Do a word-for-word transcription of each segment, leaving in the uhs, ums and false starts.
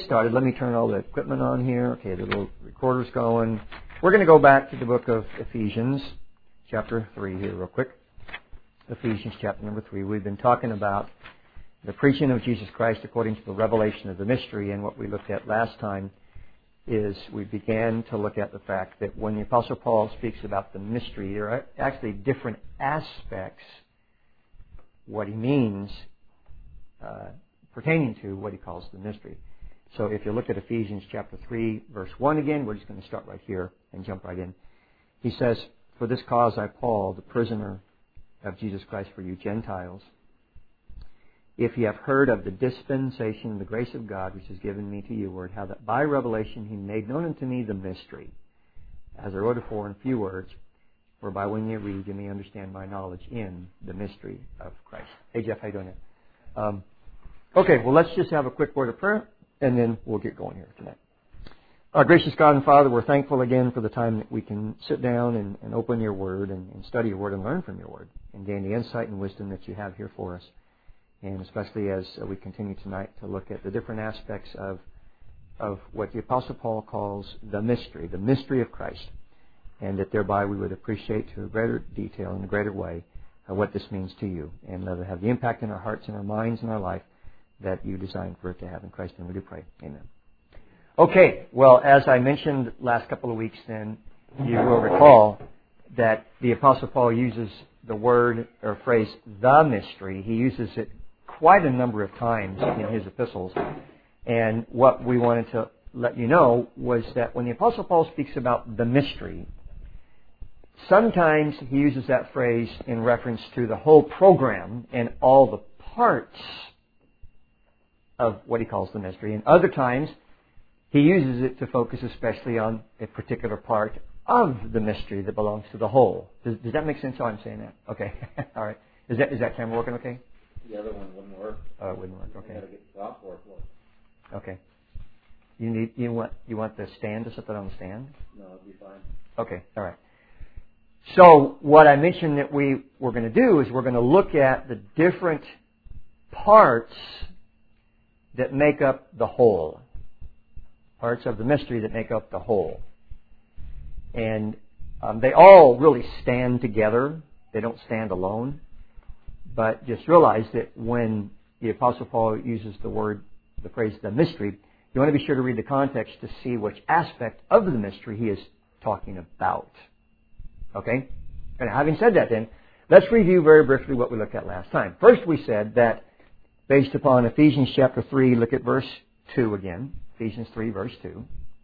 started, let me turn all the equipment on here. Okay, the little recorder's going. We're going to go back to the book of Ephesians, chapter three here real quick. Ephesians chapter number three. We've been talking about the preaching of Jesus Christ according to the revelation of the mystery, and what we looked at last time is we began to look at the fact that when the Apostle Paul speaks about the mystery, there are actually different aspects, what he means, uh, pertaining to what he calls the mystery. So if you look at Ephesians chapter three, verse one again, we're just going to start right here and jump right in. He says, "For this cause I, Paul, the prisoner of Jesus Christ for you Gentiles, if ye have heard of the dispensation of the grace of God, which is given me to you, word, how that by revelation he made known unto me the mystery, as I wrote afore in few words, whereby when you read, you may understand my knowledge in the mystery of Christ." Hey, Jeff, how you doing? Um, okay, well, let's just have a quick word of prayer, and then we'll get going here tonight. Our gracious God and Father, we're thankful again for the time that we can sit down and, and open your Word and, and study your Word and learn from your Word and gain the insight and wisdom that you have here for us. And especially as we continue tonight to look at the different aspects of of what the Apostle Paul calls the mystery, the mystery of Christ, and that thereby we would appreciate to a greater detail and a greater way uh, what this means to you, and let it have the impact in our hearts and our minds and our life that you designed for it to have in Christ. And we do pray. Amen. Okay, well, as I mentioned last couple of weeks, then you will recall that the Apostle Paul uses the word or phrase, the mystery. He uses it quite a number of times in his epistles. And what we wanted to let you know was that when the Apostle Paul speaks about the mystery, sometimes he uses that phrase in reference to the whole program and all the parts of what he calls the mystery. And other times, he uses it to focus especially on a particular part of the mystery that belongs to the whole. Does, does that make sense how I'm saying that? Okay. All right. Is that is that camera working okay? The other one wouldn't work. Oh, it wouldn't work. Okay. You got to get the software for it. Okay. You need you want you want the stand to set that on the stand? No, it'll be fine. Okay. All right. So what I mentioned that we were going to do is we're going to look at the different parts that make up the whole. Parts of the mystery that make up the whole. And um, they all really stand together. They don't stand alone. But just realize that when the Apostle Paul uses the word, the phrase, the mystery, you want to be sure to read the context to see which aspect of the mystery he is talking about. Okay? And having said that then, let's review very briefly what we looked at last time. First we said that based upon Ephesians chapter three, look at verse two again. Ephesians three, verse two.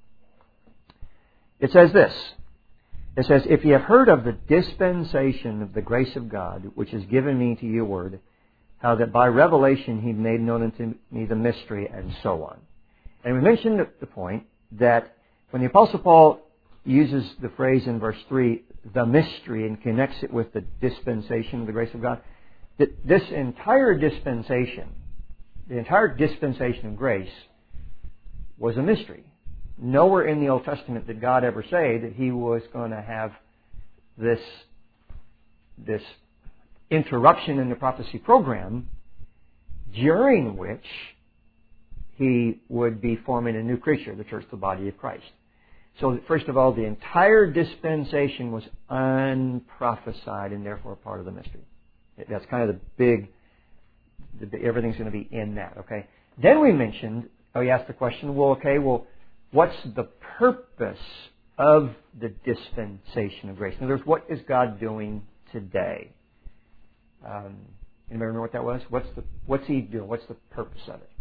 It says this. It says, "If ye have heard of the dispensation of the grace of God, which is given me to your word, how that by revelation he made known unto me the mystery," and so on. And we mentioned the point that when the Apostle Paul uses the phrase in verse three, the mystery, and connects it with the dispensation of the grace of God, that this entire dispensation, the entire dispensation of grace, was a mystery. Nowhere in the Old Testament did God ever say that He was going to have this, this interruption in the prophecy program during which He would be forming a new creature, the church, the body of Christ. So, first of all, the entire dispensation was unprophesied and therefore part of the mystery. That's kind of the big, the, everything's going to be in that, okay? Then we mentioned, oh, you asked the question, well, okay, well, what's the purpose of the dispensation of grace? In other words, what is God doing today? Um, anybody remember what that was? What's the what's He doing? What's the purpose of it?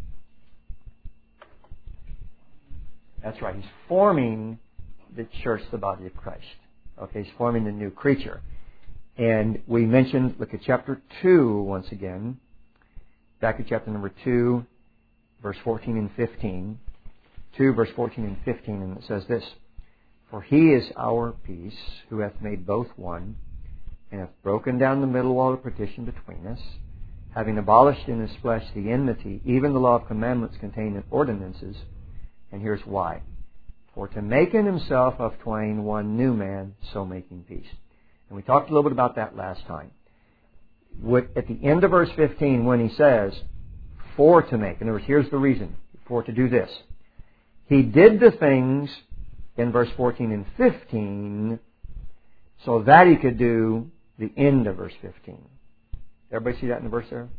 That's right. He's forming the church, the body of Christ. Okay, He's forming the new creature. And we mentioned, look at chapter two once again. Back at chapter number two, verse fourteen and fifteen. two, verse fourteen and fifteen, and it says this, "For He is our peace, who hath made both one, and hath broken down the middle wall of partition between us, having abolished in His flesh the enmity, even the law of commandments contained in ordinances." And here's why. "For to make in Himself of twain one new man, so making peace." And we talked a little bit about that last time. At the end of verse fifteen, when he says, "for to make," in other words, here's the reason, for to do this. He did the things in verse fourteen and fifteen so that he could do the end of verse fifteen. Everybody see that in the verse there?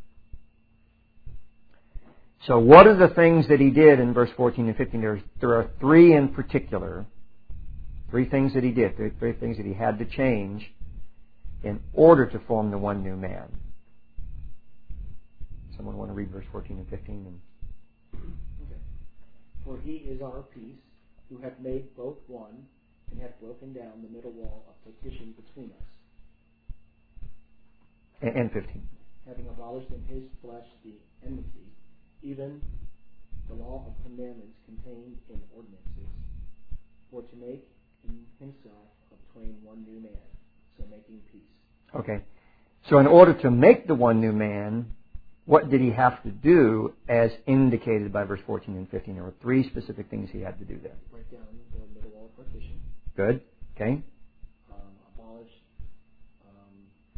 So what are the things that he did in verse fourteen and fifteen? There, there are three in particular. Three things that he did. Three, three things that he had to change in order to form the one new man. Someone want to read verse fourteen and fifteen? And okay. For he is our peace, who hath made both one, and hath broken down the middle wall of partition between us. And, and fifteen. Having abolished in his flesh the enmity, even the law of commandments contained in ordinances, for to make in himself of twain one new man, so making peace. Okay. So in order to make the one new man, what did he have to do as indicated by verse fourteen and fifteen? There were three specific things he had to do there. Break down the middle wall of partition. Good. Okay. Um, abolish um,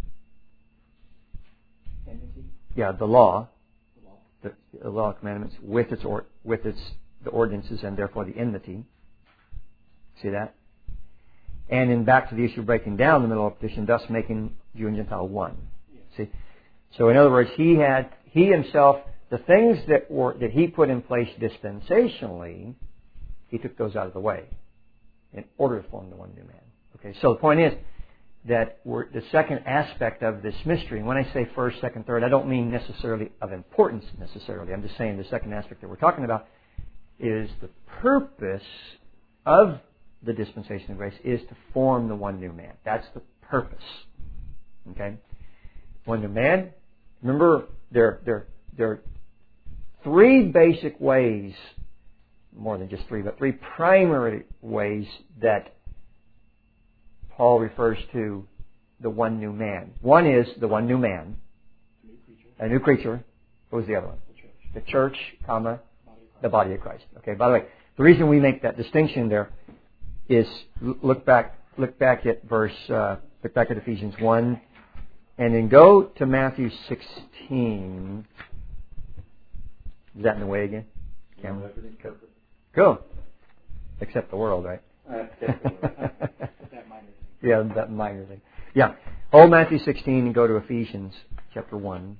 enmity. Yeah, the law. The law. The, the law of commandments with its or, with its the ordinances and therefore the enmity. See that? And then back to the issue of breaking down the middle of partition, thus making Jew and Gentile one. Yes. See? So in other words, he had, he himself, the things that were, that he put in place dispensationally, he took those out of the way in order to form the one new man. Okay, so the point is that we're, the second aspect of this mystery, and when I say first, second, third, I don't mean necessarily of importance necessarily. I'm just saying the second aspect that we're talking about is the purpose of the dispensation of grace is to form the one new man. That's the purpose. Okay? One new man. Remember, there, there, there are three basic ways, more than just three, but three primary ways that Paul refers to the one new man. One is the one new man, New creature. a new creature. What was the other one? The church. The church, comma, Body of the body of Christ. Okay. By the way, the reason we make that distinction there is look back, look back at verse, uh, look back at Ephesians one, and then go to Matthew sixteen. Is that in the way again? Cameron? Cool. Except the world, right? that minor thing. Yeah, that minor thing. Yeah. Hold Matthew sixteen and go to Ephesians chapter one.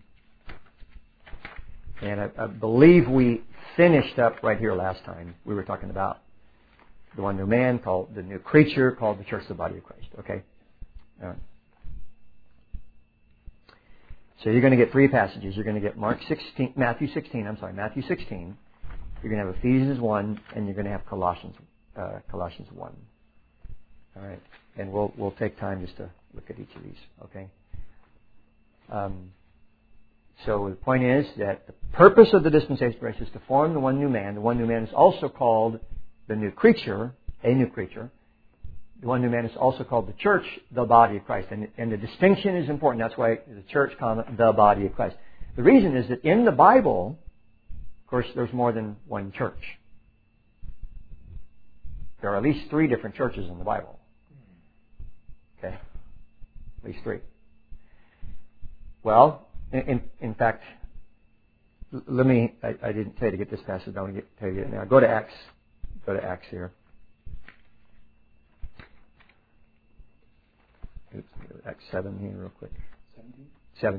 And I, I believe we finished up right here last time. We were talking about the one new man, called the new creature, called the church, the body of Christ. Okay? All right. So you're going to get three passages. You're going to get Mark sixteen, Matthew sixteen, I'm sorry, Matthew sixteen. You're going to have Ephesians one, and you're going to have Colossians uh, Colossians one. All right. And we'll we'll take time just to look at each of these. Okay? Um, so the point is that the purpose of the dispensation of grace is to form the one new man. The one new man is also called the new creature, a new creature. The one new man is also called the church, the body of Christ. And, and the distinction is important. That's why the church, comma, the body of Christ. The reason is that in the Bible, of course, there's more than one church. There are at least three different churches in the Bible. Okay? At least three. Well, in, in, in fact, let me, I, I didn't tell you to get this passage, I want to get, tell you it now. Go to Acts. Go to Acts here. Oops, Acts seven here real quick. seventeen? seven.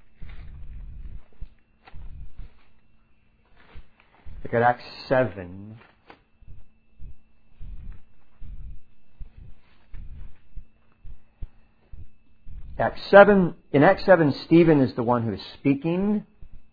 Look at Acts seven. Acts seven, in Acts seven, Stephen is the one who is speaking.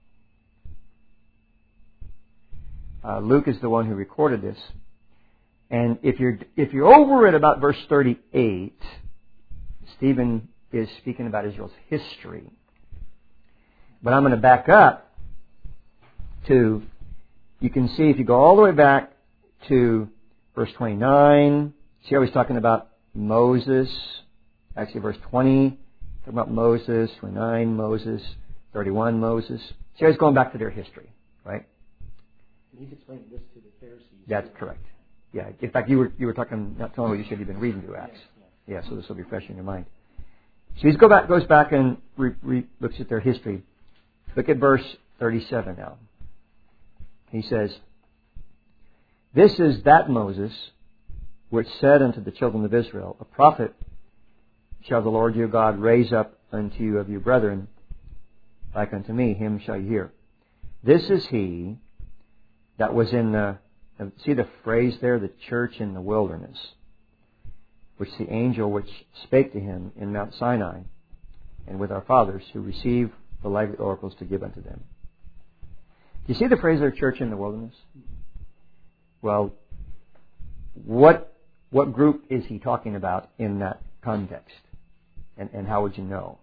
Uh, Luke is the one who recorded this. And if you're if you're over at about verse thirty-eight, Stephen is speaking about Israel's history. But I'm going to back up to, you can see if you go all the way back to verse twenty-nine, see how he's talking about Moses. Actually, verse twenty, talking about Moses, twenty-nine, Moses, thirty-one, Moses. See how he's going back to their history, right? And he's explaining this to the Pharisees. That's correct. Yeah. In fact, you were you were talking, not telling me what you said you've been reading through Acts. Yes, Yeah, so this will be fresh in your mind. So he go back, goes back and re, re, looks at their history. Look at verse thirty-seven now. He says, This is that Moses which said unto the children of Israel, A prophet shall the Lord your God raise up unto you of your brethren, like unto me, him shall you hear. This is he that was in the, see the phrase there, the church in the wilderness, which the angel which spake to him in Mount Sinai, and with our fathers, who received the lively oracles to give unto them. Do you see the phrase there, church in the wilderness? Well, what what group is he talking about in that context? And, and how would you know?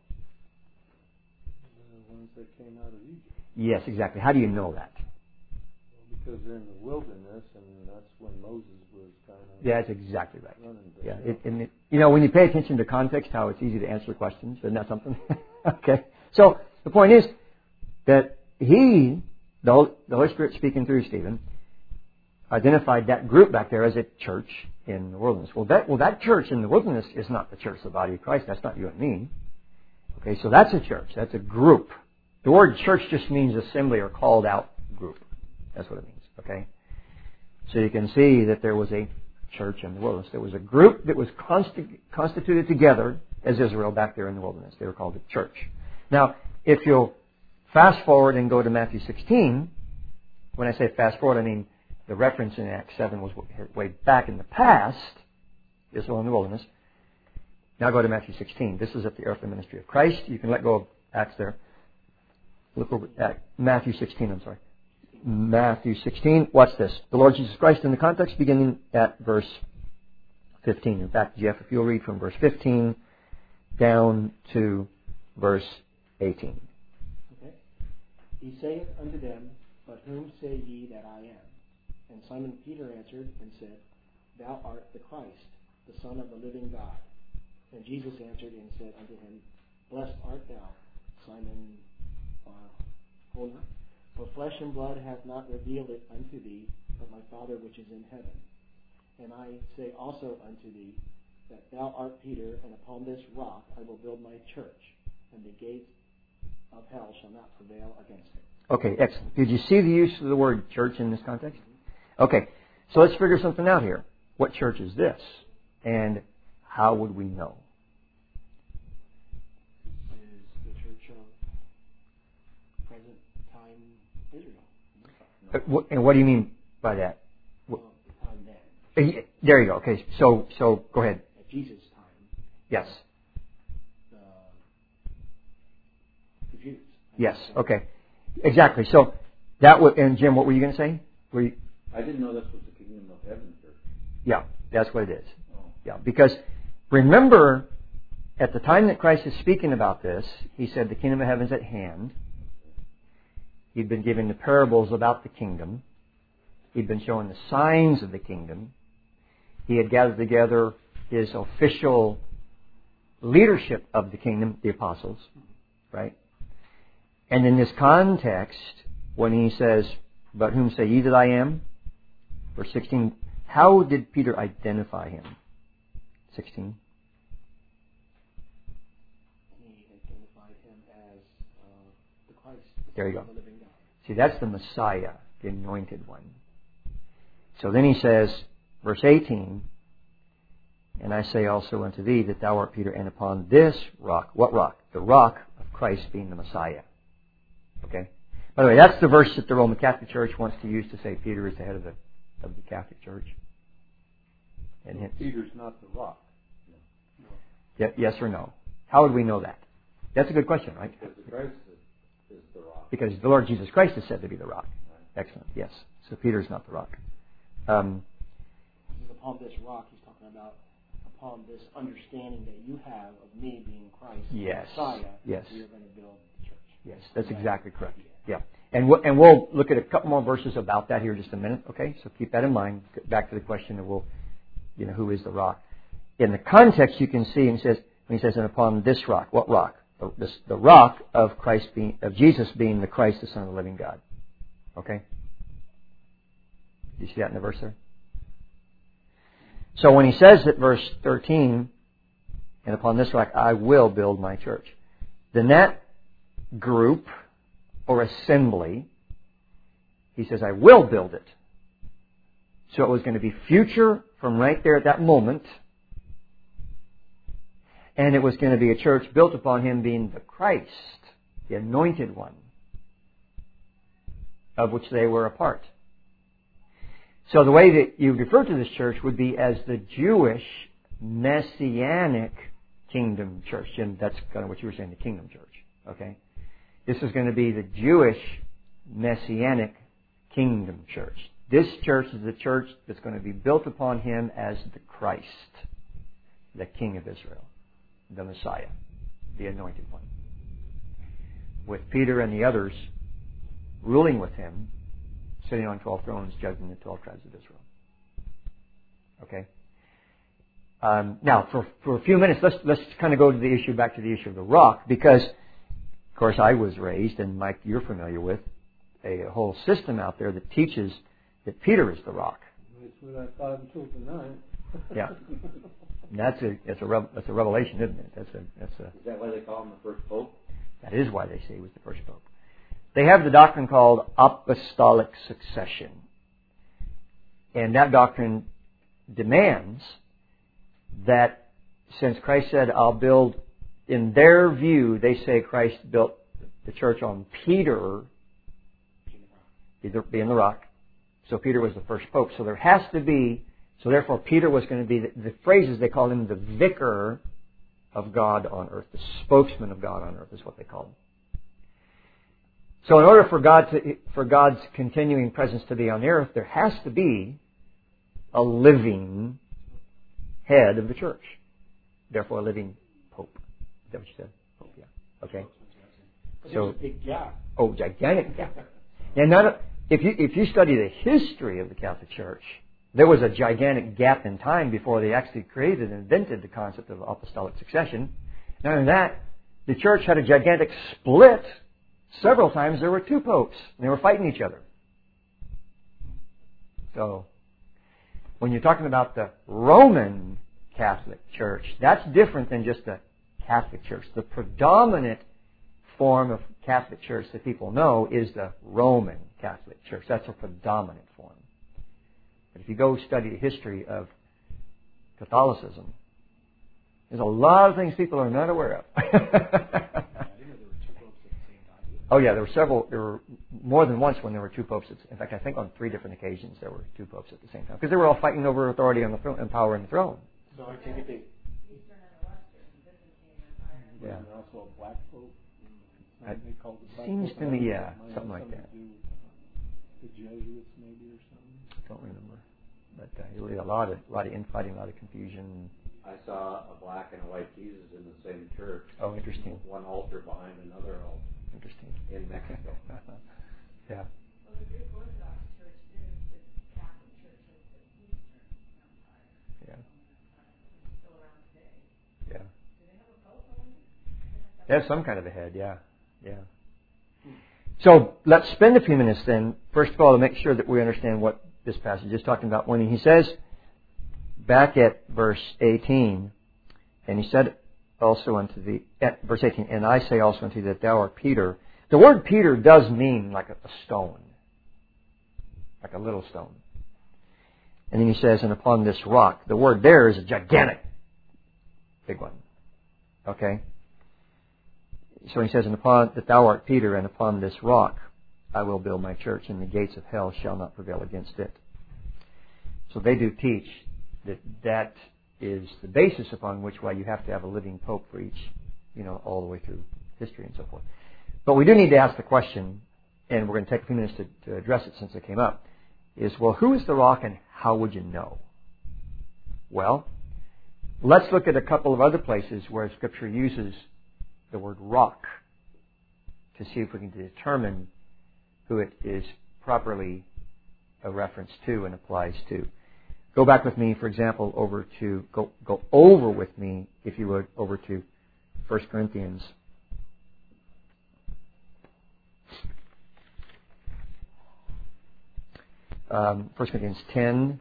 The ones that came out of Egypt. Yes, exactly. How do you know that? Well, because they're in the wilderness, and that's when Moses was kind of. Yeah, that's exactly right. Running Yeah, the it, and it, you know, when you pay attention to context, how it's easy to answer questions. Isn't that something? Okay. So the point is that he, the Holy, the Holy Spirit speaking through Stephen, identified that group back there as a church in the wilderness. Well, that well that church in the wilderness is not the church, the body of Christ. That's not you and me. Okay, so that's a church. That's a group. The word church just means assembly or called out group. That's what it means. Okay. So you can see that there was a church in the wilderness. There was a group that was consti- constituted together as Israel back there in the wilderness. They were called a church. Now, if you'll fast forward and go to Matthew sixteen, when I say fast forward, I mean the reference in Acts seven was way back in the past, Israel in the wilderness. Now go to Matthew sixteen. This is at the earthly ministry of Christ. You can let go of Acts there. Look over at Matthew sixteen, I'm sorry. Matthew sixteen. Watch this. The Lord Jesus Christ in the context beginning at verse fifteen. In fact, Jeff, if you'll read from verse fifteen down to verse eighteen. Okay. He saith unto them, But whom say ye that I am? And Simon Peter answered and said, Thou art the Christ, the Son of the living God. And Jesus answered and said unto him, Blessed art thou, Simon Bar-Jonah, for flesh and blood hath not revealed it unto thee, but my Father which is in heaven. And I say also unto thee, that thou art Peter, and upon this rock I will build my church, and the gates of hell shall not prevail against it. Okay, excellent. Did you see the use of the word church in this context? Okay, so let's figure something out here. What church is this? And how would we know? This is the church of present time Israel. Uh, wh- And what do you mean by that? Well, the time then. Uh, There you go. Okay, so so go ahead. At Jesus' time, Yes. the, the Jews. Yes. Okay. Exactly. So that would. And Jim, what were you going to say? Were you? I didn't know this was the kingdom of heaven church. Yeah, that's what it is. Oh. Yeah, because remember, at the time that Christ is speaking about this, He said the kingdom of heaven is at hand. He'd been giving the parables about the kingdom. He'd been showing the signs of the kingdom. He had gathered together His official leadership of the kingdom, the apostles, right? And in this context, when He says, But whom say ye that I am? Verse sixteen, how did Peter identify Him? sixteen. He identified him as uh, the Christ, the There you Son go. of the living God. See, that's the Messiah, the anointed one. So then he says, verse eighteen, And I say also unto thee that thou art Peter, and upon this rock, what rock? The rock of Christ being the Messiah. Okay? By the way, that's the verse that the Roman Catholic Church wants to use to say Peter is the head of the of the Catholic Church. And hence, Peter's not the rock. y- yes or no? How would we know that? That's a good question, right? Because the Christ is, is the rock. Because the Lord Jesus Christ is said to be the rock. Excellent. Yes. So Peter's not the rock. Um, He says, upon this rock, he's talking about upon this understanding that you have of me being Christ, Yes. the Messiah, Yes. we are going to build the church. Yes, that's exactly correct. Yeah. And we'll, and we'll look at a couple more verses about that here in just a minute, okay? So keep that in mind. Get back to the question of, well, you know, who is the rock? In the context, you can see, and he says, when he says, and upon this rock, what rock? The, this, the rock of Christ being, of Jesus being the Christ, the Son of the living God. Okay? Do you see that in the verse there? So when he says at verse thirteen, and upon this rock I will build my church, then that group or assembly, he says, I will build it. So it was going to be future from right there at that moment. And it was going to be a church built upon Him being the Christ, the Anointed One, of which they were a part. So the way that you refer to this church would be as the Jewish Messianic Kingdom Church. Jim, that's kind of what you were saying, the Kingdom Church. Okay? This is going to be the Jewish Messianic Kingdom Church. This church is the church that's going to be built upon Him as the Christ, the King of Israel, the Messiah, the Anointed One. With Peter and the others ruling with Him, sitting on twelve thrones, judging the twelve tribes of Israel. Okay? Um, now, for, for a few minutes, let's, let's kind of go to the issue, back to the issue of the rock, because, of course, I was raised, and Mike, you're familiar with, a whole system out there that teaches that Peter is the rock. That's what I thought until tonight. Yeah. And that's a, that's a, rev, that's a revelation, isn't it? That's a, that's a, Is that why they call him the first pope? That is why they say he was the first pope. They have the doctrine called apostolic succession. And that doctrine demands that since Christ said, I'll build, in their view, they say Christ built the church on Peter, being the rock. So Peter was the first pope. So there has to be, so therefore Peter was going to be, the, the phrases, they call him the vicar of God on earth. The spokesman of God on earth is what they call him. So in order for God to, for God's continuing presence to be on the earth, there has to be a living head of the church. Therefore, a living pope. Is that what you said? Pope, yeah. Okay. But So, there's a big gap. oh, gigantic gap. And not a, if you if you study the history of the Catholic Church, there was a gigantic gap in time before they actually created and invented the concept of apostolic succession. Not only that, the church had a gigantic split. Several times there were two popes, and they were fighting each other. So, when you're talking about the Roman Catholic Church, that's different than just the Catholic Church. The predominant form of Catholic Church that people know is the Roman Catholic Church. That's a predominant form. But if you go study the history of Catholicism, there's a lot of things people are not aware of. Oh yeah, there were several, there were more than once when there were two popes. In fact, I think on three different occasions there were two popes at the same time. Because they were all fighting over authority on the throne and power in the throne. So I take it they... Yeah. And also a black pope. I, They called it black seems pope. to me, yeah, Might have something like that. to do with the Jesuits maybe or something. Don't remember. But uh, really a lot of, a lot of infighting, a lot of confusion. I saw a black and a white Jesus in the same church. Oh, interesting. One altar behind another altar. Interesting. In Mexico. Yeah. Well, the Greek Orthodox Church is the Catholic Church of the Eastern Empire. Yeah. It's still around today. Yeah. Do they have a pope over there? They have some kind of a head, yeah. Yeah. So let's spend a few minutes then, first of all, to make sure that we understand what this passage is talking about. When he says, back at verse eighteen, and he said also unto thee, at verse eighteen, and I say also unto thee that thou art Peter. The word Peter does mean like a, a stone, like a little stone. And then he says, and upon this rock. The word there is a gigantic, big one. Okay? So he says, and upon that thou art Peter, and upon this rock I will build my church, and the gates of hell shall not prevail against it. So they do teach that that is the basis upon which why you have to have a living pope for each, you know, all the way through history and so forth. But we do need to ask the question, and we're going to take a few minutes to, to address it since it came up, is, well, who is the rock and how would you know? Well, let's look at a couple of other places where Scripture uses the word rock to see if we can determine who it is properly a reference to and applies to. Go back with me, for example, over to, go, go over with me, if you would, over to First Corinthians. Um, First Corinthians ten.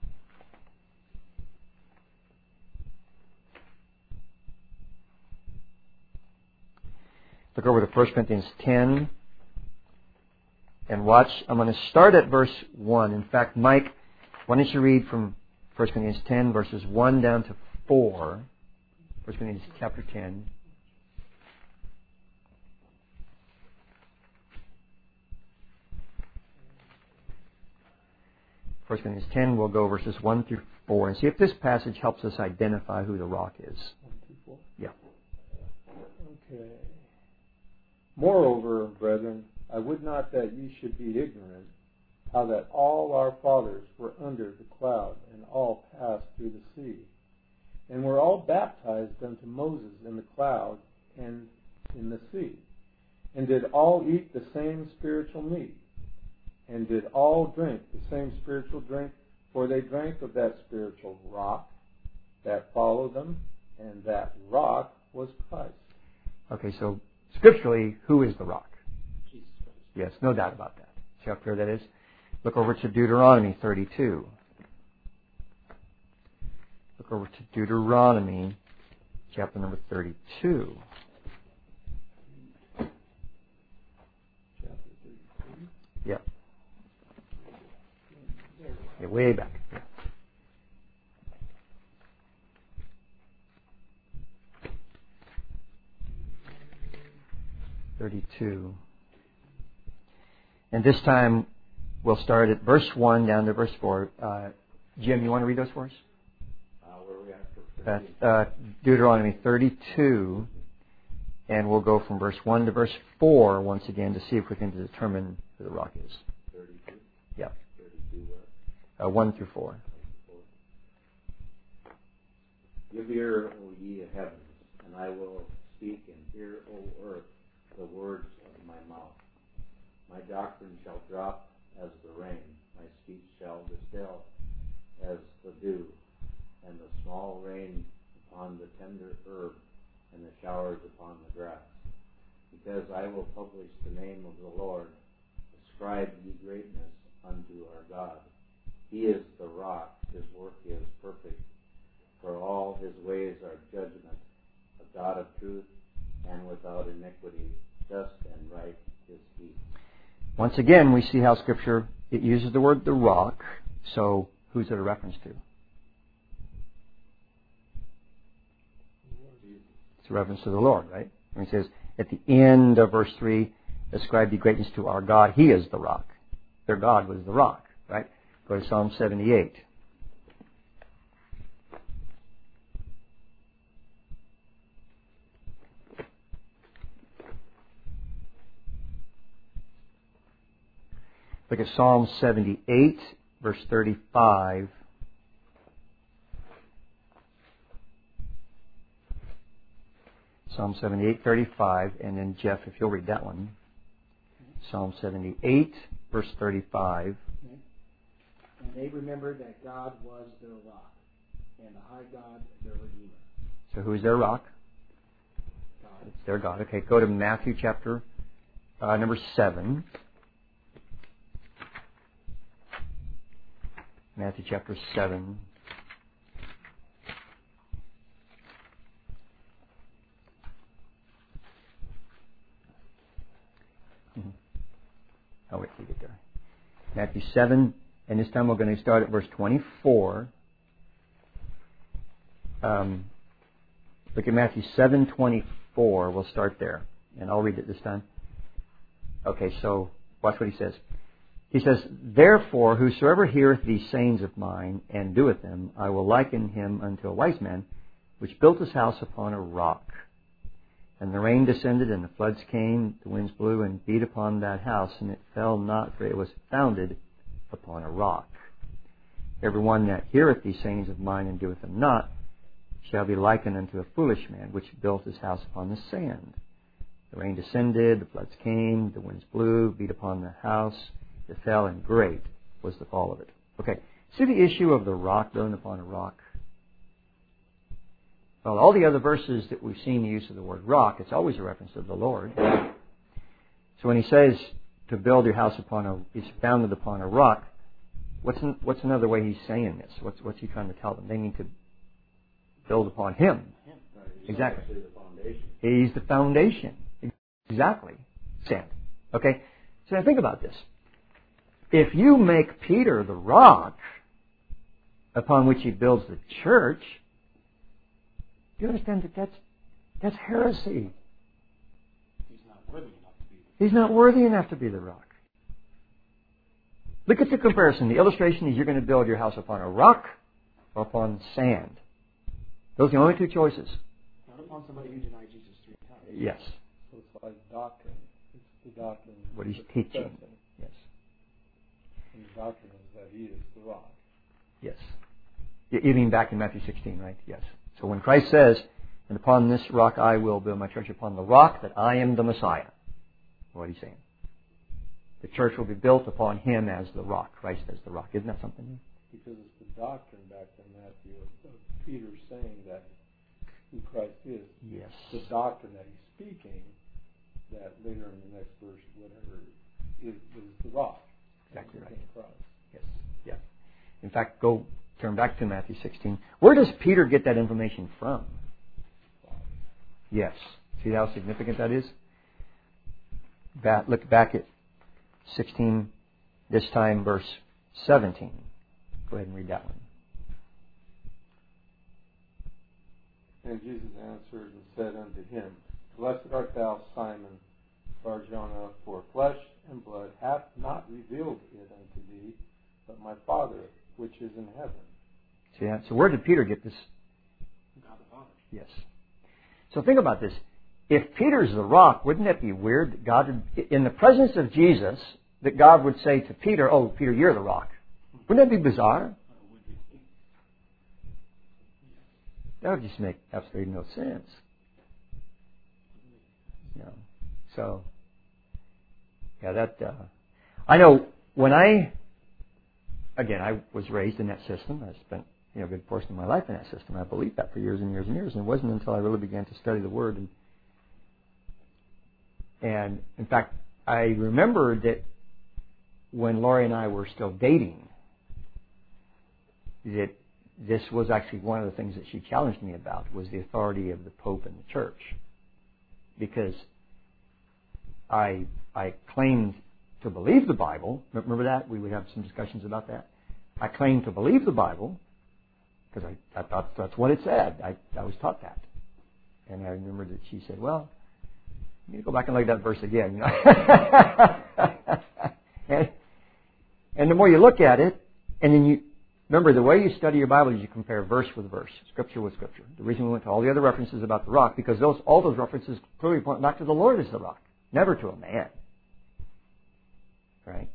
Look over to First Corinthians ten and watch. I'm going to start at verse one. In fact, Mike, Why don't you read from First Corinthians ten, verses one down to four. First Corinthians chapter ten. First Corinthians ten, we'll go verses one through four and see if this passage helps us identify who the rock is. one through four? Yeah. Okay. Moreover, brethren, I would not that ye should be ignorant how that all our fathers were under the cloud, and all passed through the sea, and were all baptized unto Moses in the cloud and in the sea, and did all eat the same spiritual meat, and did all drink the same spiritual drink, for they drank of that spiritual rock that followed them, and that rock was Christ. Okay, so scripturally, who is the rock? Jesus Christ. Yes, no doubt about that. Chapter that is. Look over to Deuteronomy thirty-two. Look over to Deuteronomy chapter number thirty-two. Chapter thirty-two. Yeah. Yeah, way back. Yeah. thirty-two. And this time we'll start at verse one down to verse four. Uh, Jim, you want to read those for us? Uh, where are we at? For That's fifteen? uh, Deuteronomy thirty-two. And we'll go from verse one to verse four once again to see if we can determine who the rock is. thirty-two? Yeah. thirty-two where? Uh, one through four. Give ear, O ye heavens, and I will speak, and hear, O earth, the words of my mouth. My doctrine shall drop as the rain, my speech shall distill as the dew, and the small rain upon the tender herb, and the showers upon the grass. Because I will publish the name of the Lord, ascribe ye greatness unto our God. He is the rock, his work is perfect, for all his ways are judgment, a God of truth, and without iniquity, just and right is he. Once again, we see how Scripture, it uses the word the rock. So, who's it a reference to? It's a reference to the Lord, right? And he says, at the end of verse three, ascribe ye greatness to our God. He is the rock. Their God was the rock, right? Go to Psalm seventy-eight. Look at Psalm seventy-eight, verse thirty-five. Psalm seventy-eight, thirty-five, and then Jeff, if you'll read that one. Psalm seventy-eight, verse thirty-five. Okay. And they remembered that God was their rock, and the high God their Redeemer. So who is their rock? God. It's their God. Okay, go to Matthew chapter uh, number seven. Matthew chapter seven. Mm-hmm. I'll wait till you get there. Matthew seven, and this time we're going to start at verse twenty-four. Um, look at Matthew seven twenty-four. We'll start there, and I'll read it this time. Okay, so watch what he says. He says, Therefore, whosoever heareth these sayings of mine, and doeth them, I will liken him unto a wise man, which built his house upon a rock. And the rain descended, and the floods came, the winds blew, and beat upon that house, and it fell not, for it was founded upon a rock. Every one that heareth these sayings of mine, and doeth them not, shall be likened unto a foolish man, which built his house upon the sand. The rain descended, the floods came, the winds blew, beat upon the house, it fell, and great was the fall of it. Okay, see the issue of the rock built upon a rock? Well, all the other verses that we've seen the use of the word rock, it's always a reference to the Lord. So when he says to build your house upon a, is founded upon a rock, what's an, what's another way he's saying this? What's what's he trying to tell them? They need to build upon him. Right, he's Exactly. actually the foundation. He's the foundation. Exactly. Sand. Okay? So now think about this. If you make Peter the rock, upon which he builds the church, do you understand that that's, that's heresy? He's not worthy enough to be the He's not worthy enough to be the rock. Look at the comparison. The illustration is you're going to build your house upon a rock or upon sand. Those are the only two choices. Not upon somebody who denied Jesus three times. Yes. So it's like doctrine. It's the doctrine. What he's of teaching. confessing. Yes. And the doctrine is that he is the rock. Yes. Even back in Matthew sixteen, right? Yes. So when Christ says, and upon this rock I will build my church, upon the rock that I am the Messiah. What he's saying. The church will be built upon him as the rock. Christ as the rock. Isn't that something? Because it's the doctrine back in Matthew of, of Peter saying that who Christ is. Yes. The doctrine that he's speaking, that later in the next verse, whatever, is, is the rock. Exactly right. Christ. Yes. Yeah. In fact, go turn back to Matthew sixteen. Where does Peter get that information from? Yes. See how significant that is? Back, look back at sixteen, this time verse seventeen. Go ahead and read that one. And Jesus answered and said unto him, Blessed art thou, Simon Bar-Jonah, for flesh and blood hath not revealed it unto thee, but my Father which is in heaven. See that? So where did Peter get this? God the Father. Yes. So think about this. If Peter's the rock, wouldn't that be weird that God would, in the presence of Jesus, that God would say to Peter, oh, Peter, you're the rock. Wouldn't that be bizarre? That would just make absolutely no sense. No. So, yeah, that, uh, I know when I, again, I was raised in that system. I spent, you know, a good portion of my life in that system. I believed that for years and years and years. And it wasn't until I really began to study the Word. And, and in fact, I remember that when Laurie and I were still dating, that this was actually one of the things that she challenged me about, was the authority of the Pope and the Church. Because I I claimed to believe the Bible. Remember that? We would have some discussions about that. I claimed to believe the Bible because I, I thought that's what it said. I, I was taught that. And I remember that she said, well, you need to go back and look at that verse again. You know? and, and the more you look at it, and then you, remember, the way you study your Bible is you compare verse with verse, Scripture with Scripture. The reason we went to all the other references about the rock, because those all those references clearly point back to the Lord as the rock, never to a man. Right?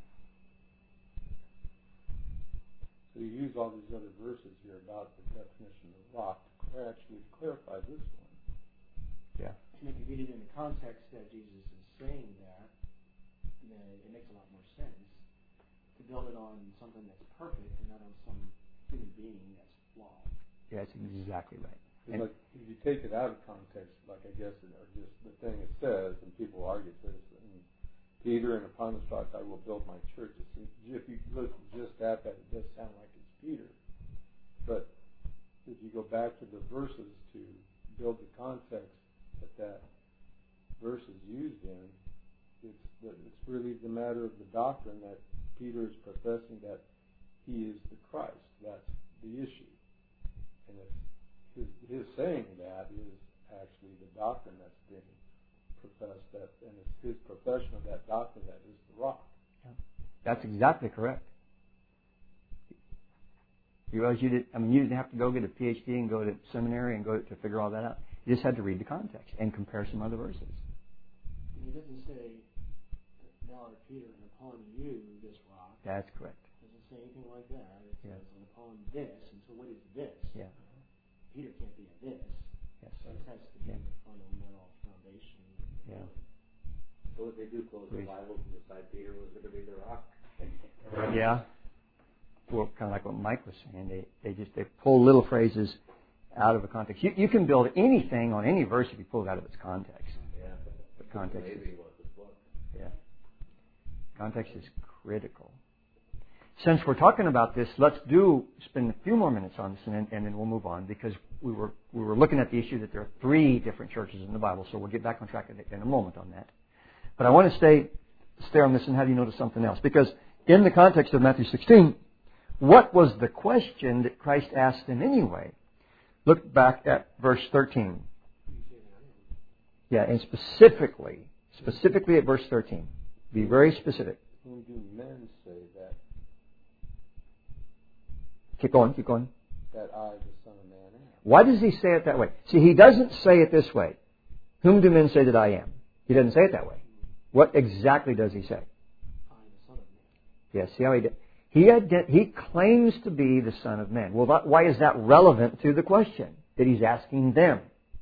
So you use all these other verses here about the definition of rock to actually clarify this one. Yeah. And if you read it in the context that Jesus is saying that, then it makes a lot more sense to build it on something that's perfect and not on some human being that's flawed. Yeah, that's exactly right. It's like if you take it out of context, like I guess it, or just the thing it says, and people argue this, and Peter, and upon this rock I will build my church. It's, if you look just at that, it does sound like it's Peter. But if you go back to the verses to build the context that that verse is used in, it's the, it's really the matter of the doctrine that Peter is professing that he is the Christ. That's the issue. And it's his, his saying that is actually the doctrine that's being professed, that, and it's his profession of that doctrine that is the rock. Yeah. That's exactly correct. You realize you did, I mean, you didn't have to go get a P H D and go to seminary and go to figure all that out. You just had to read the context and compare some other verses. And he doesn't say, now are Peter, and upon you this rock. That's correct. It doesn't say anything like that. It Yeah. says, and upon this, and so what is this? Yeah. Peter can't be a this. Yes. This has to be Yeah. the fundamental foundation. Yeah. So what they do, close the Please. Bible and decide Peter was going to be the rock. Yeah. Well, kind of like what Mike was saying. They they just they pull little phrases out of a context. You you can build anything on any verse if you pull it out of its context. Yeah. But context is, Maybe was the book. yeah. Context is critical. Since we're talking about this, let's do spend a few more minutes on this, and then, and then we'll move on, because we were we were looking at the issue that there are three different churches in the Bible. So we'll get back on track in a moment on that. But I want to stay stay on this and have you notice something else, because in the context of Matthew sixteen, what was the question that Christ asked him anyway? Look back at verse thirteen. Yeah, and specifically, specifically at verse thirteen. Be very specific. Whom do men say that? Keep going, keep going. That I, the Son of Man, am. Why does he say it that way? See, he doesn't say it this way. Whom do men say that I am? He doesn't say it that way. What exactly does he say? I am the Son of Man. Yes, see how he did? He, ident- he claims to be the Son of Man. Well, that, why is that relevant to the question that he's asking them?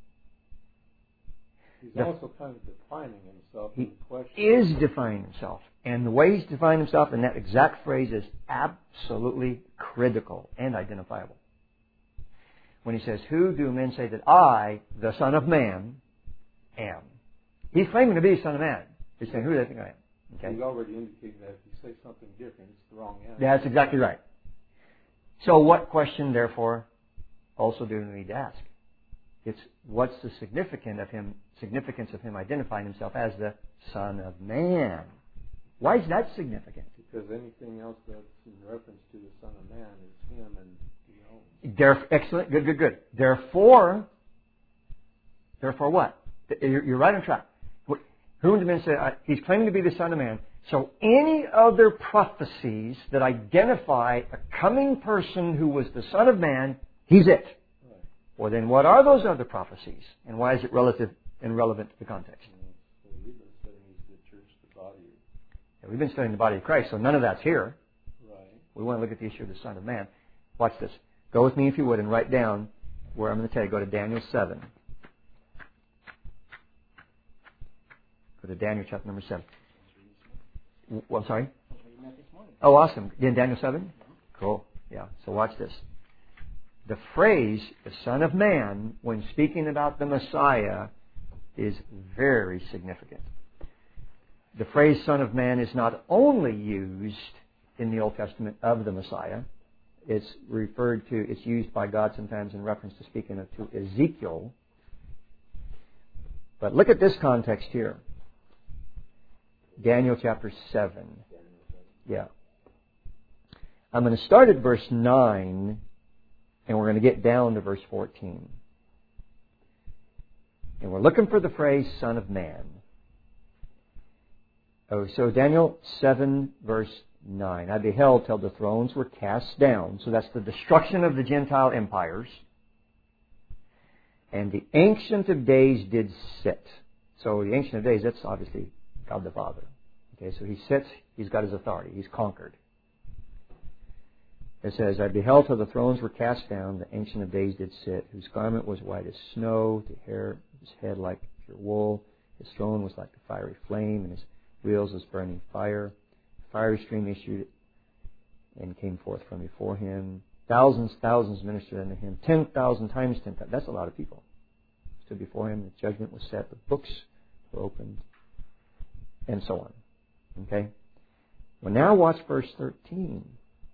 He's The- also kind of defining himself He in the question. is defining himself. And the way he's defining himself in that exact phrase is absolutely critical and identifiable. When he says, who do men say that I, the Son of Man, am? He's claiming to be the Son of Man. He's saying, who do they think I am? Okay. He's already indicated that if you say something different, it's the wrong answer. That's exactly right. So what question, therefore, also do we need to ask? It's what's the significance of him, significance of him identifying himself as the Son of Man? Why is that significant? Because anything else that's in reference to the Son of Man is him and he owns. There, excellent, good, good, good. Therefore, therefore what? You're, you're right on track. Whom do men say? Uh, he's claiming to be the Son of Man. So any other prophecies that identify a coming person who was the Son of Man, he's it. Right. Well, then what are those other prophecies? And why is it relative and relevant to the context? So we've been studying the church, the body. Yeah, we've been studying the body of Christ, so none of that's here. Right. We want to look at the issue of the Son of Man. Watch this. Go with me, if you would, and write down where I'm going to tell you. Go to Daniel seven. Go to Daniel chapter number seven. Well, sorry? Oh, awesome. In Daniel seven? Cool. Yeah. So watch this. The phrase, the Son of Man, when speaking about the Messiah, is very significant. The phrase Son of Man is not only used in the Old Testament of the Messiah. It's referred to, it's used by God sometimes in reference to speaking of, to Ezekiel. But look at this context here. Daniel chapter seven. Yeah. I'm going to start at verse nine, and we're going to get down to verse fourteen. And we're looking for the phrase Son of Man. Oh, so Daniel seven, verse nine. I beheld till the thrones were cast down. So that's the destruction of the Gentile empires. And the Ancient of Days did sit. So the Ancient of Days, that's obviously God the Father. Okay, so he sits, he's got his authority, he's conquered. It says, I beheld till the thrones were cast down, the Ancient of Days did sit, whose garment was white as snow, the hair of his head like pure wool, his throne was like a fiery flame, and his wheels was burning fire. A fiery stream issued and came forth from before him. Thousands, thousands ministered unto him. Ten thousand times ten thousand. That's a lot of people. Stood before him, the judgment was set, the books were opened, and so on. Okay? Well, now watch verse thirteen.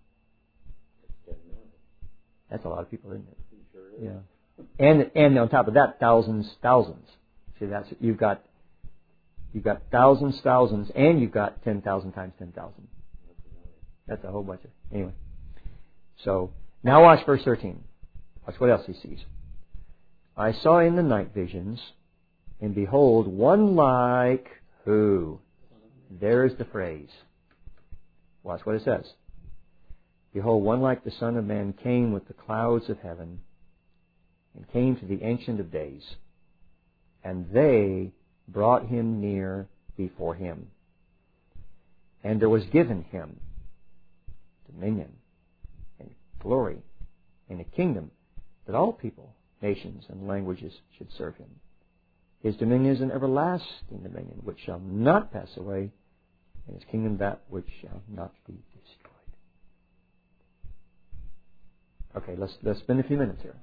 That's a lot of people, isn't it? Sure is. Yeah. And and on top of that, thousands, thousands. See, that's you've got you've got thousands, thousands, and you've got ten thousand times ten thousand. That's a whole bunch of anyway. So now watch verse thirteen. Watch what else he sees. I saw in the night visions, and behold, one like who? There's the phrase. Watch what it says. Behold, one like the Son of Man came with the clouds of heaven, and came to the Ancient of Days, and they brought him near before him. And there was given him dominion and glory and a kingdom that all people, nations, and languages should serve him. His dominion is an everlasting dominion which shall not pass away, and his kingdom that which shall not be destroyed. Okay, let's let's spend a few minutes here.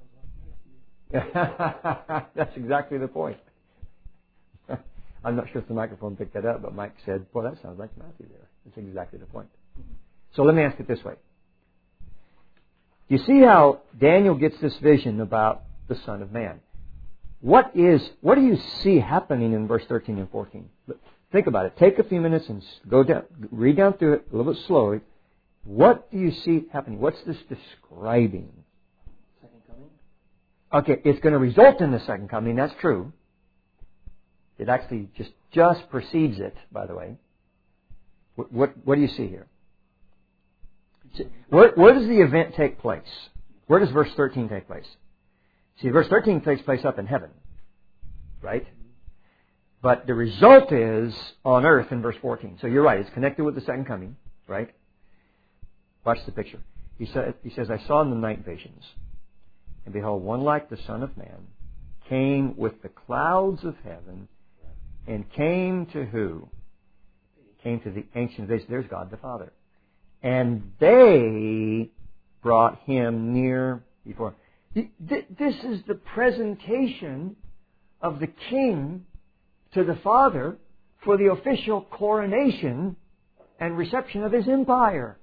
That's exactly the point. I'm not sure if the microphone picked that up, but Mike said, "Boy, that sounds like Matthew there." That's exactly the point. So let me ask it this way: do you see how Daniel gets this vision about the Son of Man? What is what do you see happening in verse thirteen and fourteen? Think about it. Take a few minutes and go down, read down through it a little bit slowly. What do you see happening? What's this describing? Second coming. Okay, it's going to result in the second coming. That's true. It actually just just precedes it, by the way. What what, what do you see here? Where, where does the event take place? Where does verse thirteen take place? See, verse thirteen takes place up in heaven, right? But the result is on earth in verse fourteen. So you're right, it's connected with the second coming, right? Watch the picture. He, sa- he says, I saw in the night visions, and behold, one like the Son of Man came with the clouds of heaven, and came to who? Came to the Ancient of Days. There's God the Father. And they brought him near before. This is the presentation of the King to the Father for the official coronation and reception of his empire.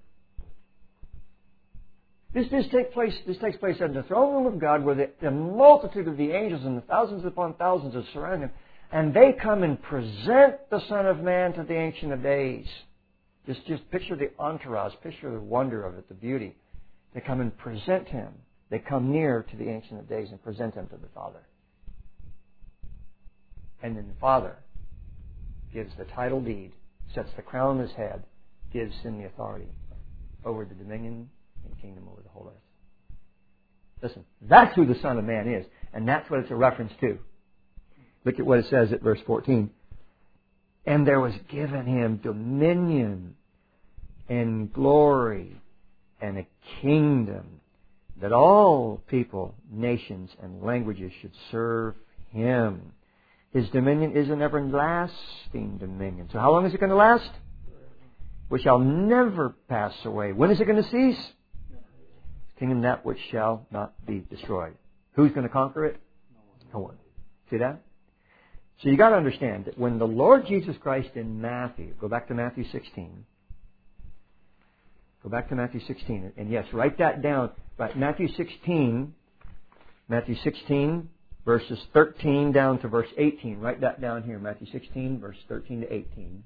This, this, take place, this takes place at the throne room of God, where the, the multitude of the angels and the thousands upon thousands are surrounding him. And they come and present the Son of Man to the Ancient of Days. Just, just picture the entourage, picture the wonder of it, the beauty. They come and present him. They come near to the Ancient of Days and present him to the Father. And then the Father gives the title deed, sets the crown on his head, gives him the authority over the dominion and kingdom over the whole earth. Listen, that's who the Son of Man is, and that's what it's a reference to. Look at what it says at verse fourteen. And there was given him dominion and glory and a kingdom, that all people, nations, and languages should serve him. His dominion is an everlasting dominion. So how long is it going to last? Which shall never pass away. When is it going to cease? Kingdom that which shall not be destroyed. Who's going to conquer it? No one. See that? So you got to understand that when the Lord Jesus Christ in Matthew, go back to Matthew sixteen. Go back to Matthew sixteen. And yes, write that down. Right, Matthew sixteen, Matthew sixteen, verses thirteen down to verse eighteen. Write that down here. Matthew sixteen, verse thirteen to eighteen.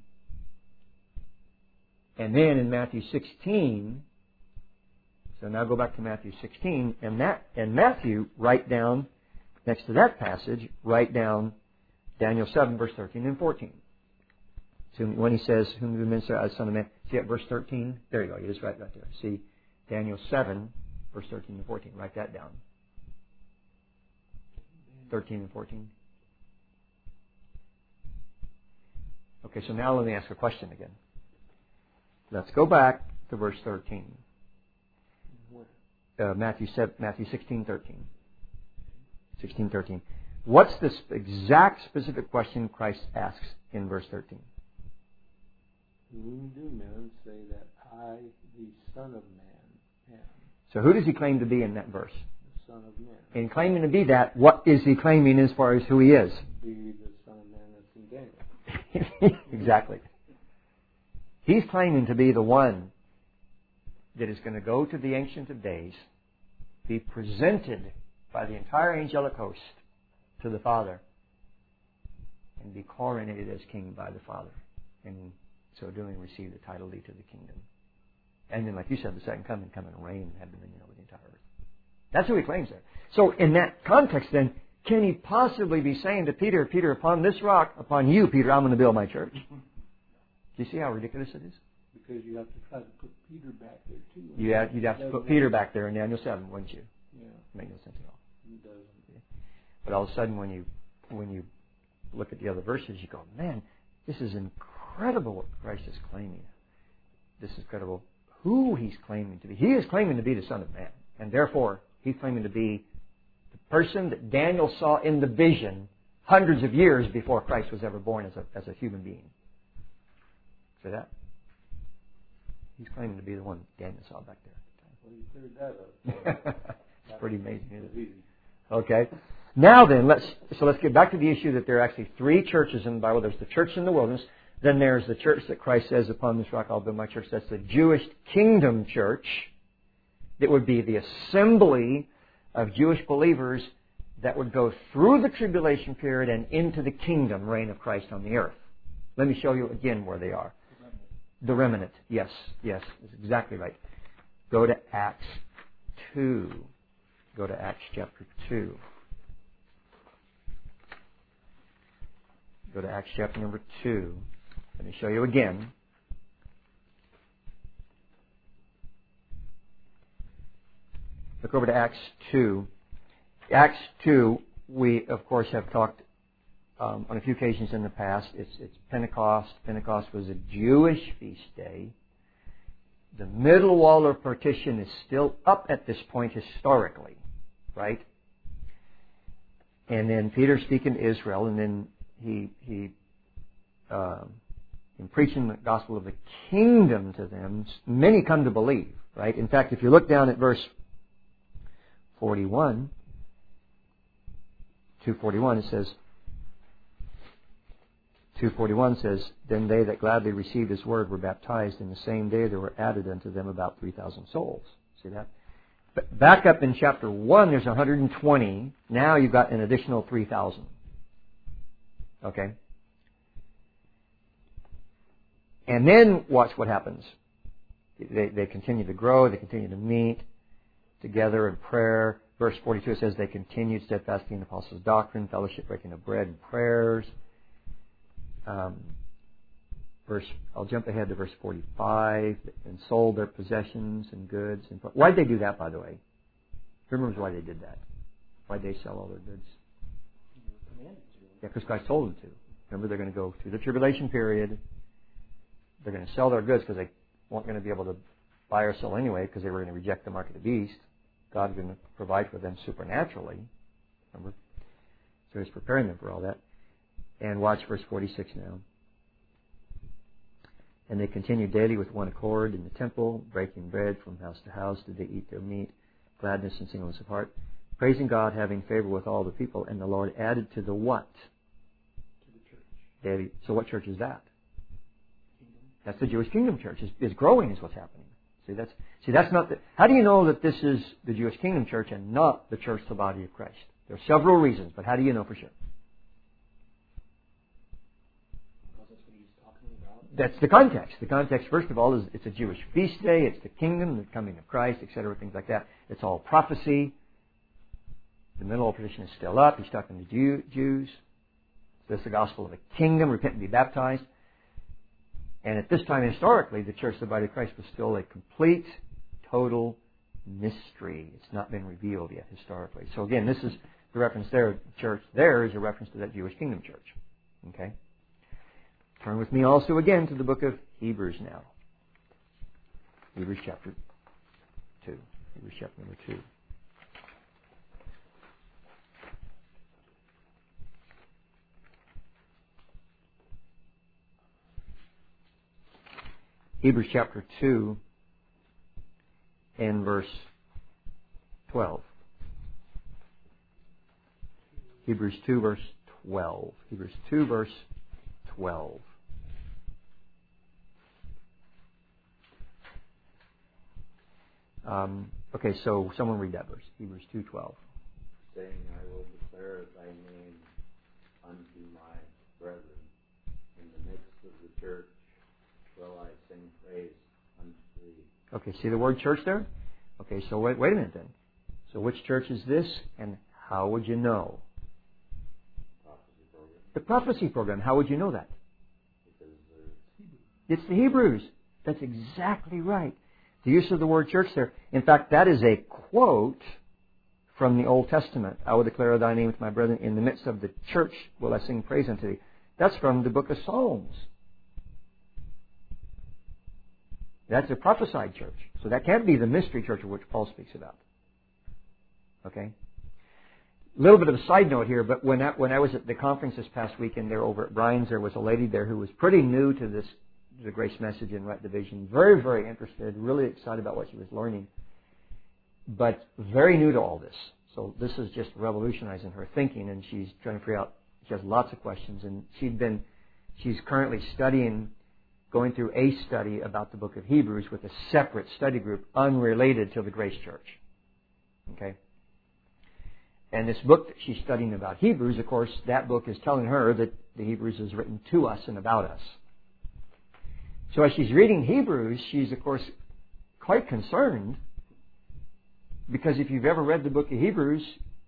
And then in Matthew sixteen, so now go back to Matthew sixteen, and that and Matthew, write down, next to that passage, write down Daniel seven, verse thirteen and fourteen. So when he says, whom the minister as Son of Man, see at verse thirteen? There you go, you just write right there. See, Daniel seven, verse thirteen and fourteen. Write that down. thirteen and fourteen. Okay, so now let me ask a question again. Let's go back to verse thirteen. Uh, Matthew seven, Matthew sixteen, thirteen. sixteen, thirteen. What's the exact specific question Christ asks in verse thirteen? Whom do men say that I, the Son of Man, am? So who does he claim to be in that verse? The Son of Man. In claiming to be that, what is he claiming as far as who he is? Be the Son of Man that's in Daniel. Exactly. He's claiming to be the one that is going to go to the Ancient of Days, be presented by the entire angelic host to the Father, and be coronated as king by the Father, and in so doing receive the title deed to the kingdom. And then, like you said, the second coming, come and reign and have dominion over the entire earth. That's who he claims there. So in that context then, can he possibly be saying to Peter, Peter, upon this rock, upon you, Peter, I'm going to build my church? Do you see how ridiculous it is? Because you have to try to put Peter back there too. You have, you'd have to put Peter back there in Daniel seven, wouldn't you? Yeah. Make no sense at all. It doesn't. But all of a sudden when you when you look at the other verses, you go, man, this is incredible what Christ is claiming. This is incredible who he's claiming to be. He is claiming to be the Son of Man. And therefore, he's claiming to be the person that Daniel saw in the vision hundreds of years before Christ was ever born as a, as a human being. See that? He's claiming to be the one Daniel saw back there. Well, you cleared that up. It's pretty amazing, isn't it? Easy. Okay. Now then, let's so let's get back to the issue that there are actually three churches in the Bible. There's the church in the wilderness. Then there's the church that Christ says, upon this rock I'll build my church. That's the Jewish kingdom church. That would be the assembly of Jewish believers that would go through the tribulation period and into the kingdom reign of Christ on the earth. Let me show you again where they are. The remnant. Yes, yes, that's exactly right. Go to Acts two. Go to Acts chapter two. Go to Acts chapter number two. Let me show you again. Look over to Acts two. Acts two, we, of course, have talked um, on a few occasions in the past. It's, it's Pentecost. Pentecost was a Jewish feast day. The middle wall of partition is still up at this point historically, right? And then Peter speaking to Israel, and then he, he um, in preaching the gospel of the kingdom to them, many come to believe, right? In fact, if you look down at verse forty-one, two forty-one, it says, two forty-one says, Then they that gladly received his word were baptized, and the same day there were added unto them about three thousand souls. See that? But back up in chapter one, there's one hundred twenty. Now you've got an additional three thousand. Okay? And then watch what happens. They, they continue to grow, they continue to meet together in prayer. Verse forty-two, it says, They continued steadfastly in the apostles' doctrine, fellowship, breaking of bread, and prayers. Um, verse, I'll jump ahead to verse forty-five, and sold their possessions and goods. And why did they do that, by the way? Who remembers why they did that? Why did they sell all their goods? Yeah, because Christ told them to. Remember, they're going to go through the tribulation period. They're going to sell their goods because they weren't going to be able to buy or sell anyway because they were going to reject the mark of the beast. God's going to provide for them supernaturally. Remember? So He's preparing them for all that. And watch verse forty-six now. And they continued daily with one accord in the temple, breaking bread from house to house, did they eat their meat, gladness and singleness of heart, praising God, having favor with all the people, and the Lord added to the what? To the church. Daily. So what church is that? Kingdom. That's the Jewish Kingdom Church. It's, it's growing is what's happening. See, that's see that's not the, how do you know that this is the Jewish Kingdom Church and not the church, the body of Christ? There are several reasons, but how do you know for sure? Because that's what he's talking about. That's the context. The context, first of all, is it's a Jewish feast day, it's the kingdom, the coming of Christ, et cetera, things like that. It's all prophecy. The middle partition is still up. He's talking to Jew, Jews. So this is the gospel of the kingdom, repent and be baptized. And at this time, historically, the church, the body of Christ, was still a complete, total mystery. It's not been revealed yet historically. So again, this is the reference there. Church there is a reference to that Jewish Kingdom Church. Okay? Turn with me also again to the book of Hebrews now. Hebrews chapter two. Hebrews chapter number two. Hebrews chapter two and verse twelve. Hebrews two verse twelve. Hebrews two verse twelve. Um, okay, so someone read that verse. Hebrews two twelve. Saying, I will declare thy name unto my brethren. In the midst of the church will I sing praise unto thee. Okay, see the word church there? Okay, so wait, wait a minute then. So which church is this, and how would you know? Prophecy program. The prophecy program. How would you know that? Because there's It's the Hebrews. That's exactly right. The use of the word church there. In fact, that is a quote from the Old Testament. I will declare thy name to my brethren. In the midst of the church will I sing praise unto thee. That's from the book of Psalms. That's a prophesied church. So that can't be the mystery church of which Paul speaks about. Okay? A little bit of a side note here, but when I, when I was at the conference this past weekend there over at Brian's, there was a lady there who was pretty new to this, the Grace Message and Right Division. Very, very interested, really excited about what she was learning, but very new to all this. So this is just revolutionizing her thinking, and she's trying to figure out, she has lots of questions, and she'd been, she's currently studying, going through a study about the book of Hebrews with a separate study group unrelated to the Grace Church. Okay? And this book that she's studying about Hebrews, of course, that book is telling her that the Hebrews is written to us and about us. So as she's reading Hebrews, she's, of course, quite concerned. Because if you've ever read the book of Hebrews,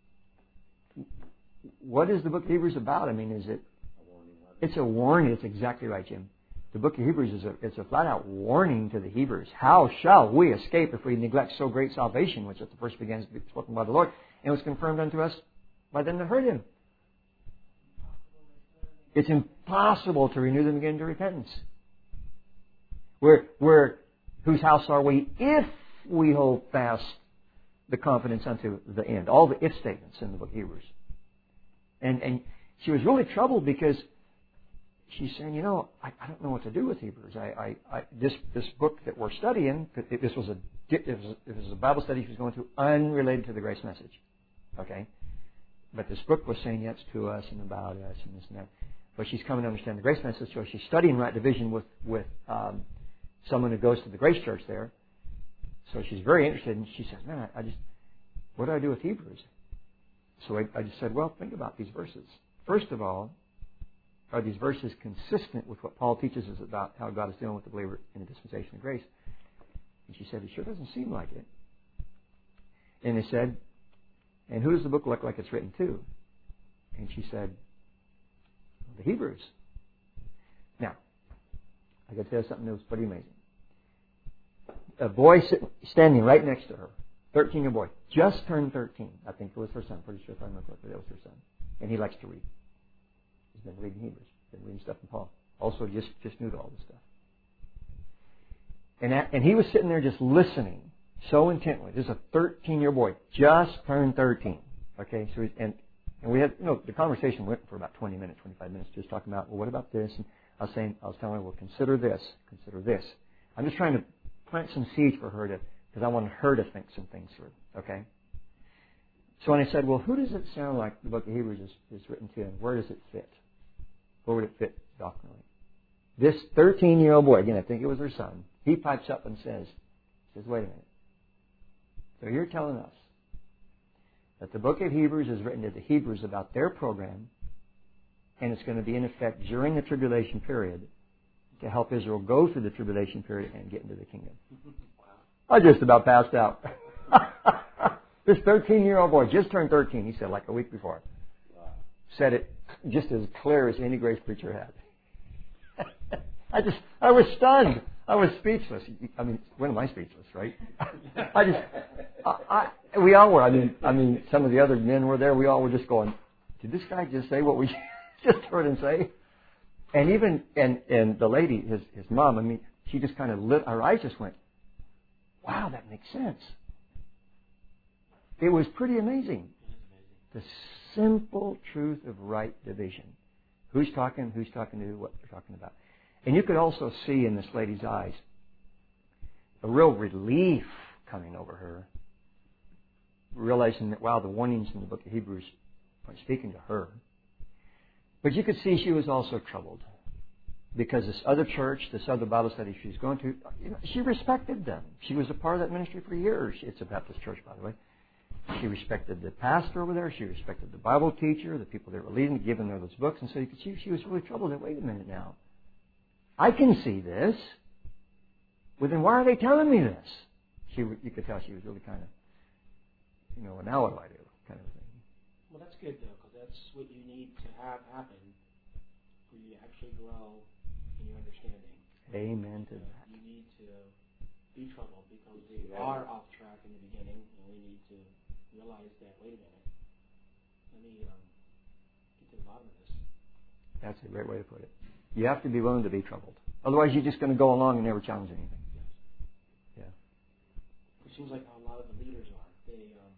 what is the book of Hebrews about? I mean, is it... It's a warning. It's exactly right, Jim. The book of Hebrews is a, it's a flat-out warning to the Hebrews. How shall we escape if we neglect so great salvation, which at the first began to be spoken by the Lord, and was confirmed unto us by them that heard Him? It's impossible to renew them again to repentance. We're, we're, whose house are we if we hold fast the confidence unto the end? All the if statements in the book of Hebrews. And, and she was really troubled because she's saying, you know, I, I don't know what to do with Hebrews. I, I, I, this this book that we're studying, this was a it was, it was a Bible study she was going through unrelated to the grace message. Okay? But this book was saying yes to us and about us and this and that. But she's coming to understand the grace message, so she's studying right division with, with um, someone who goes to the Grace Church there. So she's very interested, and she says, man, I, I just, what do I do with Hebrews? So I, I just said, well, think about these verses. First of all, are these verses consistent with what Paul teaches us about how God is dealing with the believer in the dispensation of grace? And she said, it sure doesn't seem like it. And they said, and who does the book look like it's written to? And she said, the Hebrews. Now, I got to tell you something that was pretty amazing. A boy sitting, standing right next to her, thirteen-year-old boy, just turned thirteen. I think it was her son. Pretty sure if I remember correctly, that was her son. And he likes to read. He's been reading Hebrews, been reading stuff in Paul. Also, just just knew all this stuff. And that, and he was sitting there just listening so intently. This is a thirteen-year-old boy, just turned thirteen. Okay, so he's, and and we had, you know, the conversation went for about twenty minutes, twenty-five minutes, just talking about, well, what about this? And I was saying, I was telling her, well, consider this, consider this. I'm just trying to plant some seeds for her to, because I want her to think some things through. Okay. So when I said, well, who does it sound like the book of Hebrews is, is written to, and where does it fit? Where would it fit doctrinally? This thirteen-year-old boy, again, I think it was her son, he pipes up and says, says, wait a minute. So you're telling us that the book of Hebrews is written to the Hebrews about their program, and it's going to be in effect during the tribulation period to help Israel go through the tribulation period and get into the kingdom. Wow. I just about passed out. This thirteen-year-old boy just turned thirteen, he said, like a week before. Wow. Said it just as clear as any grace preacher had. I just, I was stunned. I was speechless. I mean, when am I speechless, right? I just, I, I, we all were. I mean, I mean, some of the other men were there. We all were just going, did this guy just say what we just heard him say? And even, and, and the lady, his, his mom, I mean, she just kind of lit, her eyes just went, wow, that makes sense. It was pretty amazing. The simple truth of right division. Who's talking, who's talking to who, what they're talking about. And you could also see in this lady's eyes a real relief coming over her, realizing that, wow, the warnings in the book of Hebrews are speaking to her. But you could see she was also troubled because this other church, this other Bible study she was going to, you know, she respected them. She was a part of that ministry for years. It's a Baptist church, by the way. She respected the pastor over there. She respected the Bible teacher, the people that were leading, giving her those books. And so you could see she was really troubled. And wait a minute now. I can see this. Well, then why are they telling me this? She, you could tell she was really kind of, you know, well, now what do I do? Kind of thing. Well, that's good, though, because that's what you need to have happen for you to actually grow in your understanding. Amen to uh, that. You need to be troubled because they are off track in the beginning, and we need to realize that, wait a minute, let me um, get to the bottom of this. That's a great way to put it. You have to be willing to be troubled. Otherwise, you're just going to go along and never challenge anything. Yeah. It seems like how a lot of the leaders are. They, um,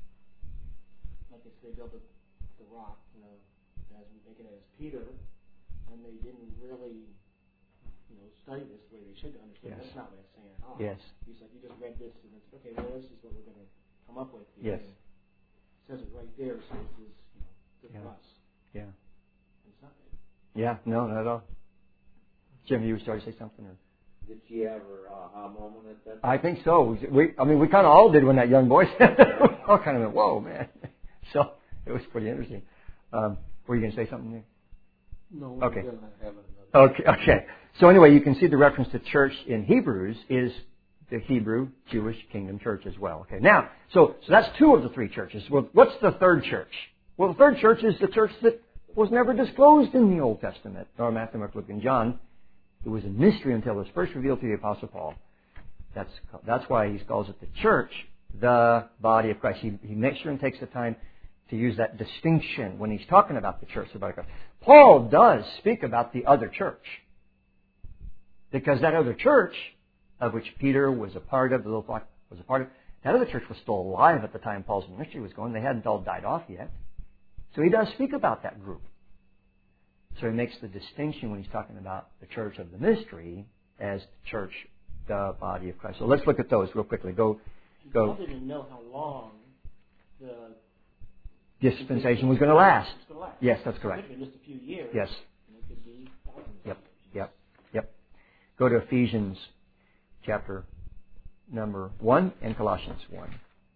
like if they built the, the rock, you know, as we make it as Peter, and they didn't really, you know, study this the way they should to understand. Yes. That's not what it's saying at all. Yes. He's like, you just read this and it's okay. Well, this is what we're going to come up with. Yes. It says it right there, so this is, you know, good Yeah. for us. Yeah. And it's not good. Yeah. No, not at all. Jim, you were starting to say something? Or? Did she have her aha moment at that time? I think so. We, I mean, we kind of all did when that young boy said that. We all kind of went, whoa, man. So it was pretty interesting. Um, were you going to say something there? No, we're Okay. going to have another. Okay, okay. So anyway, you can see the reference to church in Hebrews is the Hebrew Jewish Kingdom Church as well. Okay, now, so, so that's two of the three churches. Well, what's the third church? Well, the third church is the church that was never disclosed in the Old Testament, or Matthew, Mark, Luke, and John. It was a mystery until it was first revealed to the Apostle Paul. That's that's why he calls it the church, the body of Christ. He, he makes sure and takes the time to use that distinction when he's talking about the church, the body of Christ. Paul does speak about the other church, because that other church, of which Peter was a part of, the little flock was a part of, that other church was still alive at the time Paul's ministry was going. They hadn't all died off yet. So he does speak about that group. So he makes the distinction when he's talking about the church of the mystery as the church, the body of Christ. So let's look at those real quickly. Go, go. Paul didn't know how long the dispensation was going to last. was going to last. Yes, that's It correct. could have been just a few years. Yes. And it could be thousands of Yep. years. Yep. Yep. Go to Ephesians chapter number one and Colossians one.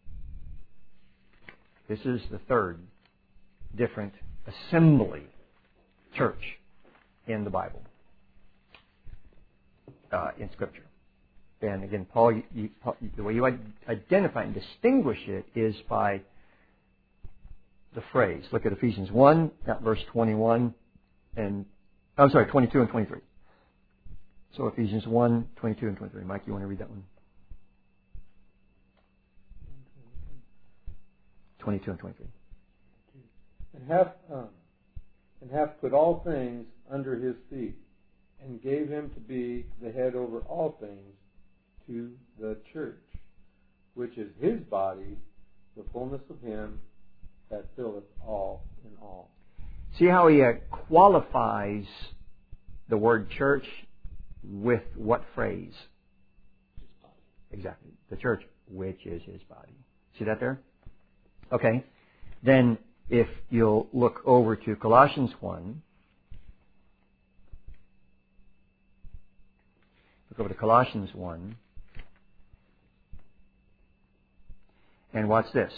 This is the third different assembly church in the Bible, uh, in Scripture. And again, Paul, you, you, Paul, the way you identify and distinguish it is by the phrase. Look at Ephesians one, at verse twenty-one, and I'm sorry, twenty-two and twenty-three. So Ephesians one, twenty-two and twenty-three. Mike, you want to read that one? twenty-two and twenty-three. And hath, um, and hath put all things under his feet, and gave him to be the head over all things to the church, which is his body, the fullness of him that filleth all in all. See how he uh, qualifies the word church with what phrase? His body. Exactly. The church, which is his body. See that there? Okay. Then if you'll look over to Colossians one, look over to Colossians one, and watch this.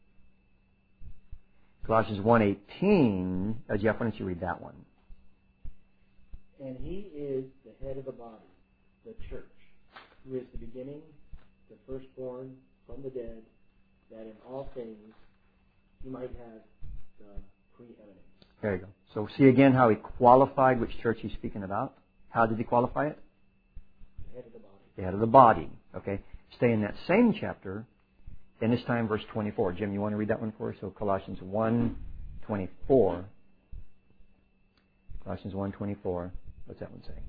Colossians one eighteen. Uh, Jeff, why don't you read that one? And he is the head of the body, the church, who is the beginning, the firstborn from the dead, that in all things he might have the preeminence. There you go. So see again how he qualified which church he's speaking about. How did he qualify it? The head of the body. The head of the body. Okay. Stay in that same chapter, and this time verse twenty-four. Jim, you want to read that one for us? So Colossians one twenty-four. Colossians one twenty-four. What's that one say?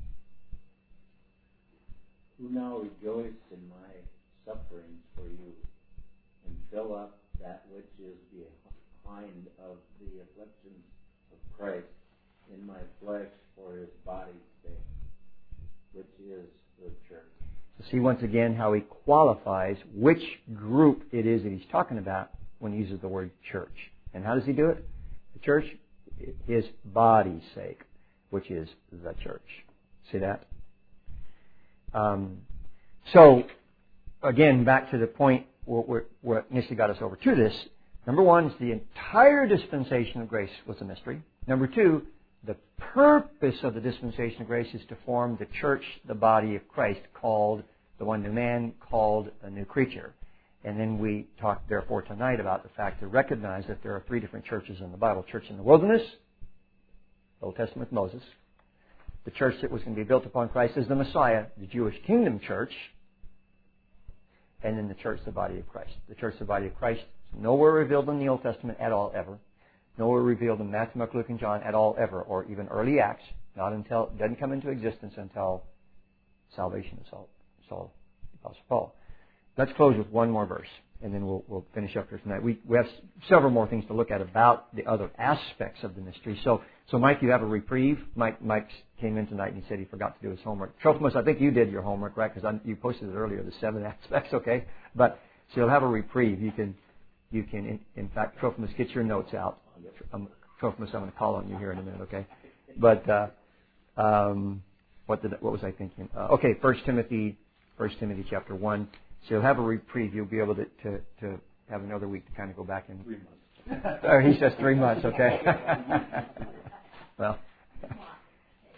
Who now rejoice in my sufferings for you, and fill up that which is behind of the afflictions of Christ in my flesh for his body's sake, which is the church. So see once again how he qualifies which group it is that he's talking about when he uses the word church. And how does he do it? The church, his body's sake, which is the church. See that? Um, so, again, back to the point where, where initially got us over to this. Number one is the entire dispensation of grace was a mystery. Number two, the purpose of the dispensation of grace is to form the church, the body of Christ, called the one new man, called a new creature. And then we talked, therefore, tonight about the fact to recognize that there are three different churches in the Bible. Church in the wilderness, Old Testament Moses. The church that was going to be built upon Christ is the Messiah, the Jewish Kingdom Church. And then the church, the body of Christ. The church, the body of Christ, is nowhere revealed in the Old Testament at all, ever. Nowhere revealed in Matthew, Mark, Luke, and John at all, ever. Or even early Acts. Not until, it doesn't come into existence until salvation of Saul, Saul, the Apostle Paul. Let's close with one more verse, and then we'll, we'll finish up here tonight. We, we have several more things to look at about the other aspects of the mystery. So, so Mike, you have a reprieve. Mike, Mike came in tonight and he said he forgot to do his homework. Trophimus, I think you did your homework, right? Because you posted it earlier, the seven aspects, okay? But so you'll have a reprieve. You can, you can, in, in fact, Trophimus, get your notes out. Um, Trophimus, I'm going to call on you here in a minute, okay? But uh, um, what did what was I thinking? Uh, okay, First Timothy, First Timothy chapter one. So you'll have a reprieve. You'll be able to, to, to have another week to kind of go back and... Three months. Or he says three months, okay. Well,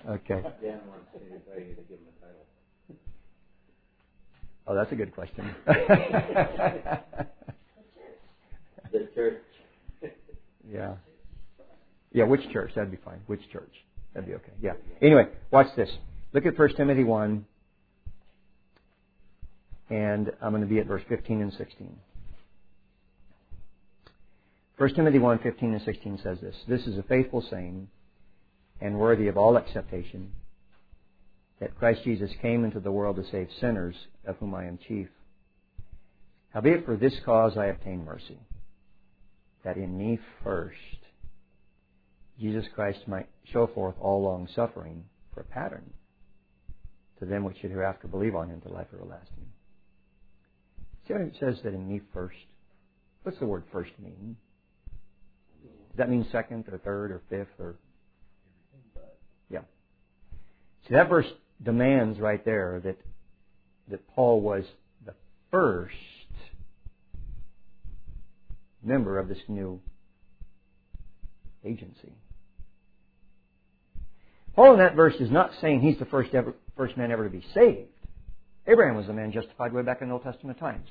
Okay. Dan wants me to tell you to give him a title. Oh, that's a good question. The church. Yeah. Yeah, which church? That'd be fine. Which church? That'd be okay. Yeah. Anyway, watch this. Look at First Timothy one. And I'm going to be at verse fifteen and sixteen. First Timothy one, fifteen and sixteen says this. This is a faithful saying and worthy of all acceptation, that Christ Jesus came into the world to save sinners, of whom I am chief. Howbeit for this cause I obtain mercy, that in me first Jesus Christ might show forth all long suffering for a pattern to them which should hereafter believe on him to life everlasting. See how it says that in me first? What's the word first mean? Does that mean second or third or fifth or? Yeah. See, that verse demands right there that that Paul was the first member of this new agency. Paul in that verse is not saying he's the first ever, first man ever to be saved. Abraham was the man justified way back in Old Testament times.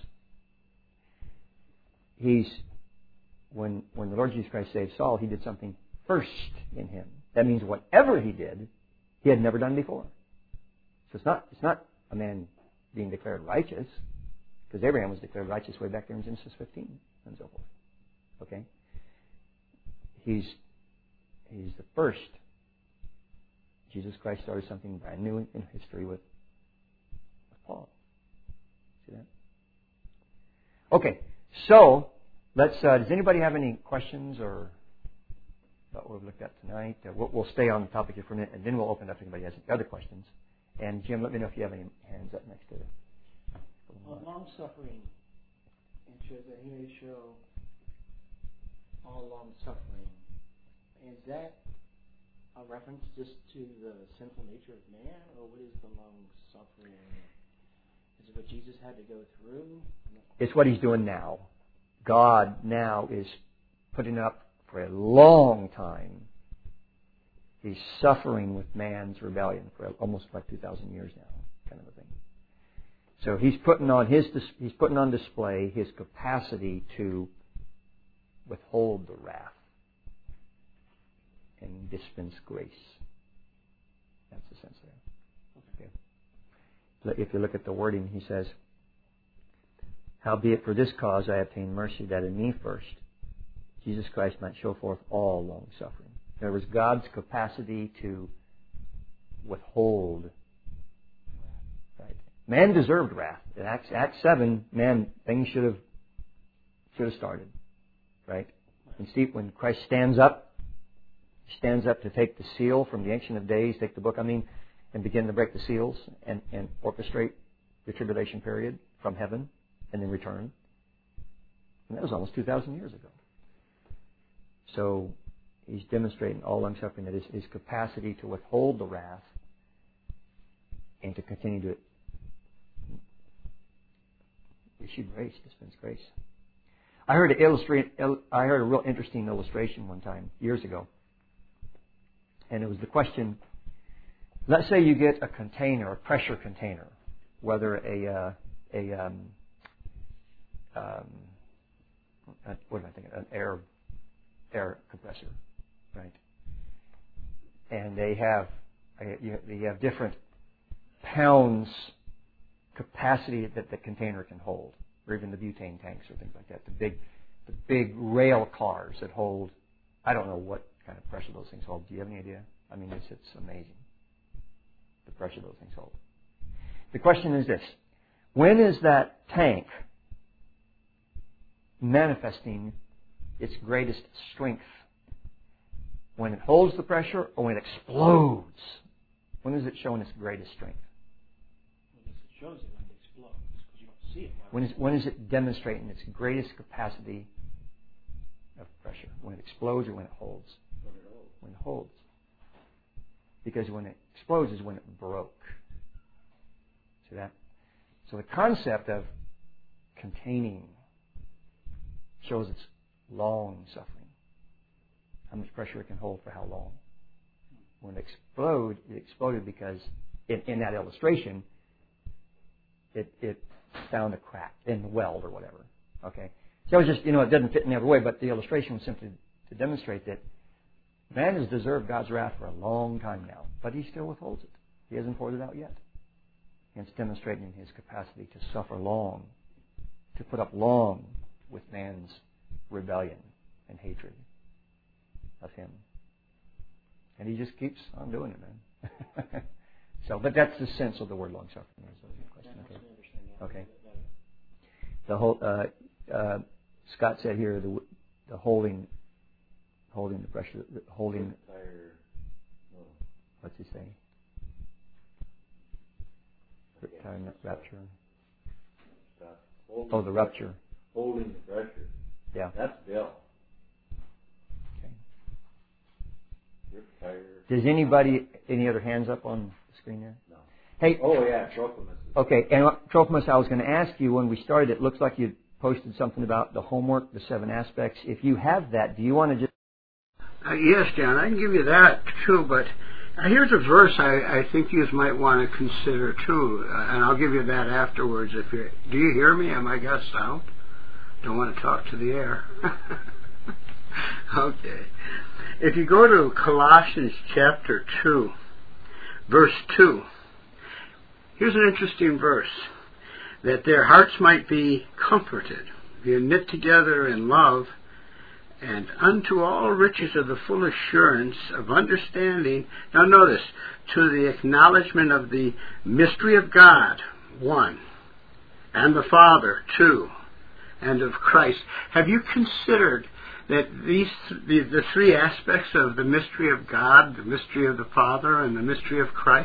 He's when when the Lord Jesus Christ saved Saul, he did something first in him. That means whatever he did, he had never done before. So it's not it's not a man being declared righteous, because Abraham was declared righteous way back there in Genesis fifteen and so forth. Okay? He's he's the first. Jesus Christ started something brand new in history with, with Paul. See that? Okay, so let's. Uh, does anybody have any questions or about what we've looked at tonight? Uh, we'll, we'll stay on the topic here for a minute, and then we'll open up if anybody has any other questions. And Jim, let me know if you have any hands up next to it. Uh, long suffering, and shows that he may show all long suffering. Is that a reference just to the sinful nature of man, or what is the long suffering? Is it what Jesus had to go through? It's what he's doing now. God now is putting up for a long time. He's suffering with man's rebellion for almost like two thousand years now, kind of a thing. So he's putting on his he's putting on display his capacity to withhold the wrath and dispense grace. That's the sense there. Okay. If you look at the wording, he says, "Howbeit for this cause I obtain mercy, that in me first Jesus Christ might show forth all long suffering." In other words, God's capacity to withhold. Right. Man deserved wrath. In Acts, Acts seven, man, things should have should have started. Right? And see, when Christ stands up, he stands up to take the seal from the Ancient of Days, take the book, I mean, and begin to break the seals and, and orchestrate the tribulation period from heaven and then return. And that was almost two thousand years ago. So he's demonstrating all long suffering, that is his capacity to withhold the wrath and to continue to issue grace, dispense grace. I heard, illustrate, I heard a real interesting illustration one time, years ago. And it was the question, let's say you get a container, a pressure container, whether a, uh, a um, um, what am I thinking, an air, air compressor, right? And they have, they have different pounds capacity that the container can hold, or even the butane tanks or things like that. The big, the big rail cars that hold, I don't know what kind of pressure those things hold. Do you have any idea? I mean, it's, it's amazing, the pressure those things hold. The question is this: when is that tank manifesting its greatest strength? When it holds the pressure, or when it explodes? When is it showing its greatest strength? Well, it shows it when it explodes, because you don't see it. When is, when is it demonstrating its greatest capacity of pressure? When it explodes or when it holds? When it holds. When it holds. Because when it explodes is when it broke. See that? So the concept of containing shows its long suffering. How much pressure it can hold for how long. when it exploded, it exploded because in, in that illustration, it, it found a crack in the weld or whatever. Okay, so it was just, you know, it doesn't fit in every way, but the illustration was simply to demonstrate that man has deserved God's wrath for a long time now, but He still withholds it. He hasn't poured it out yet. And it's demonstrating His capacity to suffer long, to put up long with man's rebellion and hatred of Him. And He just keeps on doing it, man. So, but that's the sense of the word long suffering. Okay. Okay. The whole uh, uh, Scott said here the the holding, holding the pressure, holding. What's he saying? Time rapture. Oh, the rupture. Holding the pressure. Yeah. That's Bill. Okay. You're tired. Does anybody, any other hands up on the screen there? No. Hey. Oh, yeah, Trophimus. Okay, and Trophimus, I was going to ask you when we started, it looks like you posted something about the homework, the seven aspects. If you have that, do you want to just... Uh, yes, John, I can give you that too, but uh, here's a verse I, I think you might want to consider too, uh, and I'll give you that afterwards. If you Do you hear me? Am I got sound? Don't want to talk to the air. Okay. If you go to Colossians chapter two, verse two, here's an interesting verse. That their hearts might be comforted, be knit together in love, and unto all riches of the full assurance of understanding. Now notice, to the acknowledgement of the mystery of God, one, and the Father, two, and of Christ. Have you considered that these the, the three aspects of the mystery of God, the mystery of the Father, and the mystery of Christ?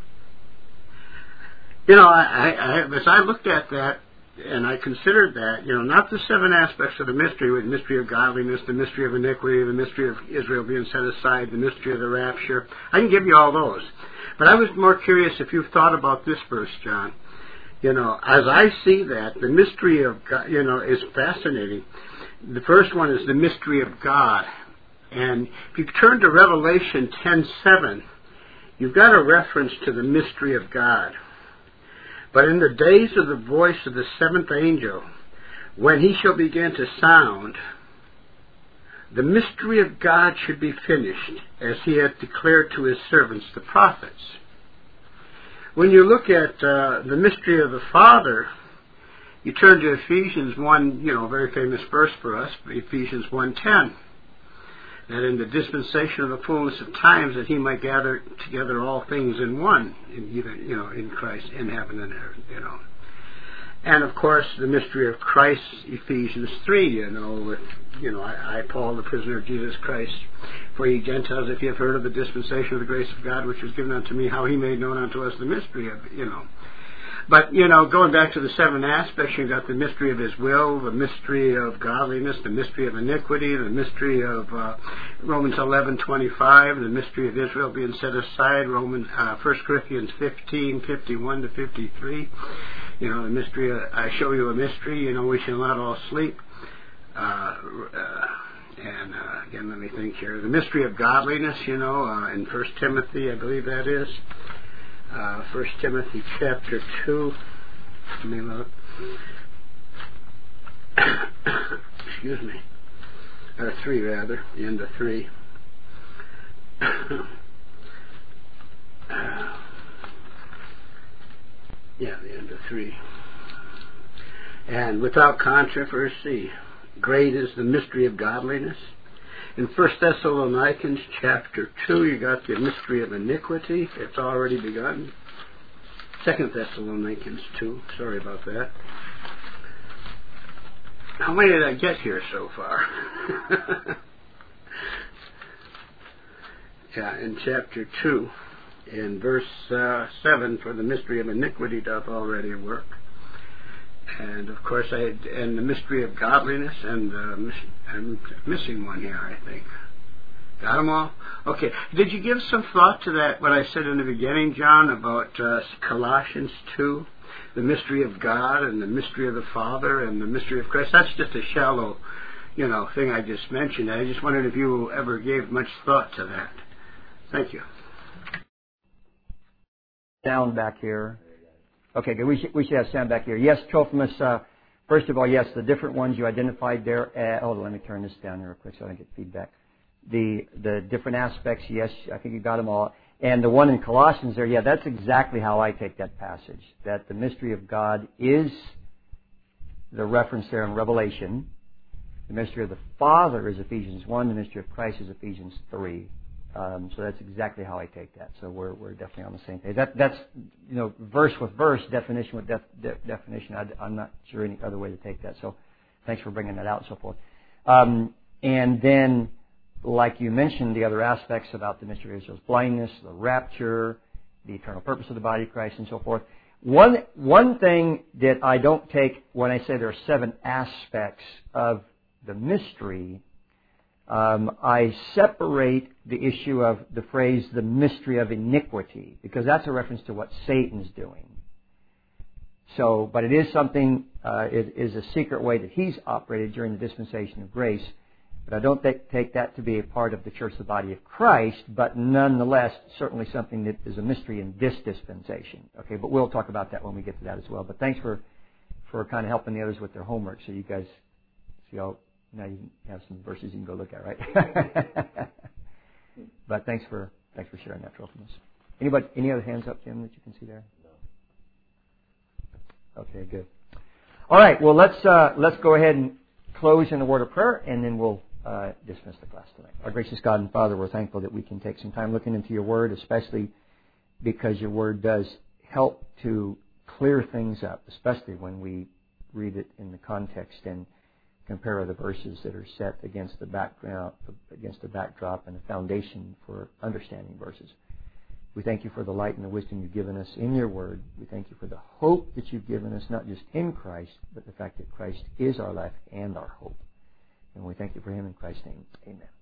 You know, I, I, I, as I looked at that, and I considered that, you know, not the seven aspects of the mystery, with the mystery of godliness, the mystery of iniquity, the mystery of Israel being set aside, the mystery of the rapture. I can give you all those. But I was more curious if you've thought about this verse, John. You know, as I see that, the mystery of God, you know, is fascinating. The first one is the mystery of God. And if you turn to Revelation ten seven, you've got a reference to the mystery of God. But in the days of the voice of the seventh angel, when he shall begin to sound, the mystery of God should be finished, as he hath declared to his servants, the prophets. When you look at uh, the mystery of the Father, you turn to Ephesians one, you know, a very famous verse for us, Ephesians one ten. That in the dispensation of the fullness of times, that he might gather together all things in one, in even, you know, in Christ, in heaven and earth, you know. And of course, the mystery of Christ, Ephesians three, you know, with, you know, I, I, Paul, the prisoner of Jesus Christ, for ye Gentiles, if ye have heard of the dispensation of the grace of God, which was given unto me, how he made known unto us the mystery of, you know. But, you know, going back to the seven aspects, you've got the mystery of his will, the mystery of godliness, the mystery of iniquity, the mystery of uh, Romans eleven twenty-five, the mystery of Israel being set aside, Romans, uh, First Corinthians fifteen fifty-one to fifty-three. You know, the mystery of, I show you a mystery, you know, we shall not all sleep. Uh, uh, and, uh, again, let me think here. The mystery of godliness, you know, uh, in First Timothy, I believe that is. Uh, First Timothy chapter two. Let me look. Excuse me. Or three, rather. The end of three. uh, yeah, the end of three. And without controversy, great is the mystery of godliness. In First Thessalonians chapter two, you got the mystery of iniquity. It's already begun. Second Thessalonians two. Sorry about that. How many did I get here so far? Yeah, in chapter two, in verse uh, seven, for the mystery of iniquity doth already work. And of course, I had, and the mystery of godliness, and uh, I'm missing one here, I think. Got them all? Okay. Did you give some thought to that, what I said in the beginning, John, about uh, Colossians two, the mystery of God and the mystery of the Father and the mystery of Christ? That's just a shallow, you know, thing I just mentioned. I just wondered if you ever gave much thought to that. Thank you. sound back here. Okay, good. We should, we should have sound back here. Yes, Trophimus, uh, first of all, yes, the different ones you identified there. Uh, hold on, let me turn this down here real quick so I don't get feedback. The the different aspects, yes, I think you got them all. And the one in Colossians there, yeah, that's exactly how I take that passage. That the mystery of God is the reference there in Revelation. The mystery of the Father is Ephesians one. The mystery of Christ is Ephesians three. Um, so that's exactly how I take that. So we're we're definitely on the same page. That that's you know verse with verse, definition with def, de, definition. I, I'm not sure any other way to take that. So thanks for bringing that out and so forth. Um, and then, like you mentioned, the other aspects about the mystery of Israel's blindness, the rapture, the eternal purpose of the body of Christ, and so forth. One one thing that I don't take when I say there are seven aspects of the mystery, um, I separate the issue of the phrase the mystery of iniquity, because that's a reference to what Satan's doing. So, but it is something, uh, it is a secret way that he's operated during the dispensation of grace. But I don't take, take that to be a part of the church, the body of Christ, but nonetheless, certainly something that is a mystery in this dispensation. Okay, but we'll talk about that when we get to that as well. But thanks for, for kind of helping the others with their homework, so you guys see how now you have some verses you can go look at, right? But thanks for thanks for sharing that, Trophimus. Anybody, any other hands up, Jim, that you can see there? No. Okay, good. All right, well let's uh, let's go ahead and close in a word of prayer, and then we'll uh, dismiss the class tonight. Our gracious God and Father, we're thankful that we can take some time looking into your Word, especially because your Word does help to clear things up, especially when we read it in the context and compare the verses that are set against the background, against the backdrop and the foundation for understanding verses. We thank you for the light and the wisdom you've given us in your Word. We thank you for the hope that you've given us, not just in Christ, but the fact that Christ is our life and our hope. And we thank you for him in Christ's name. Amen.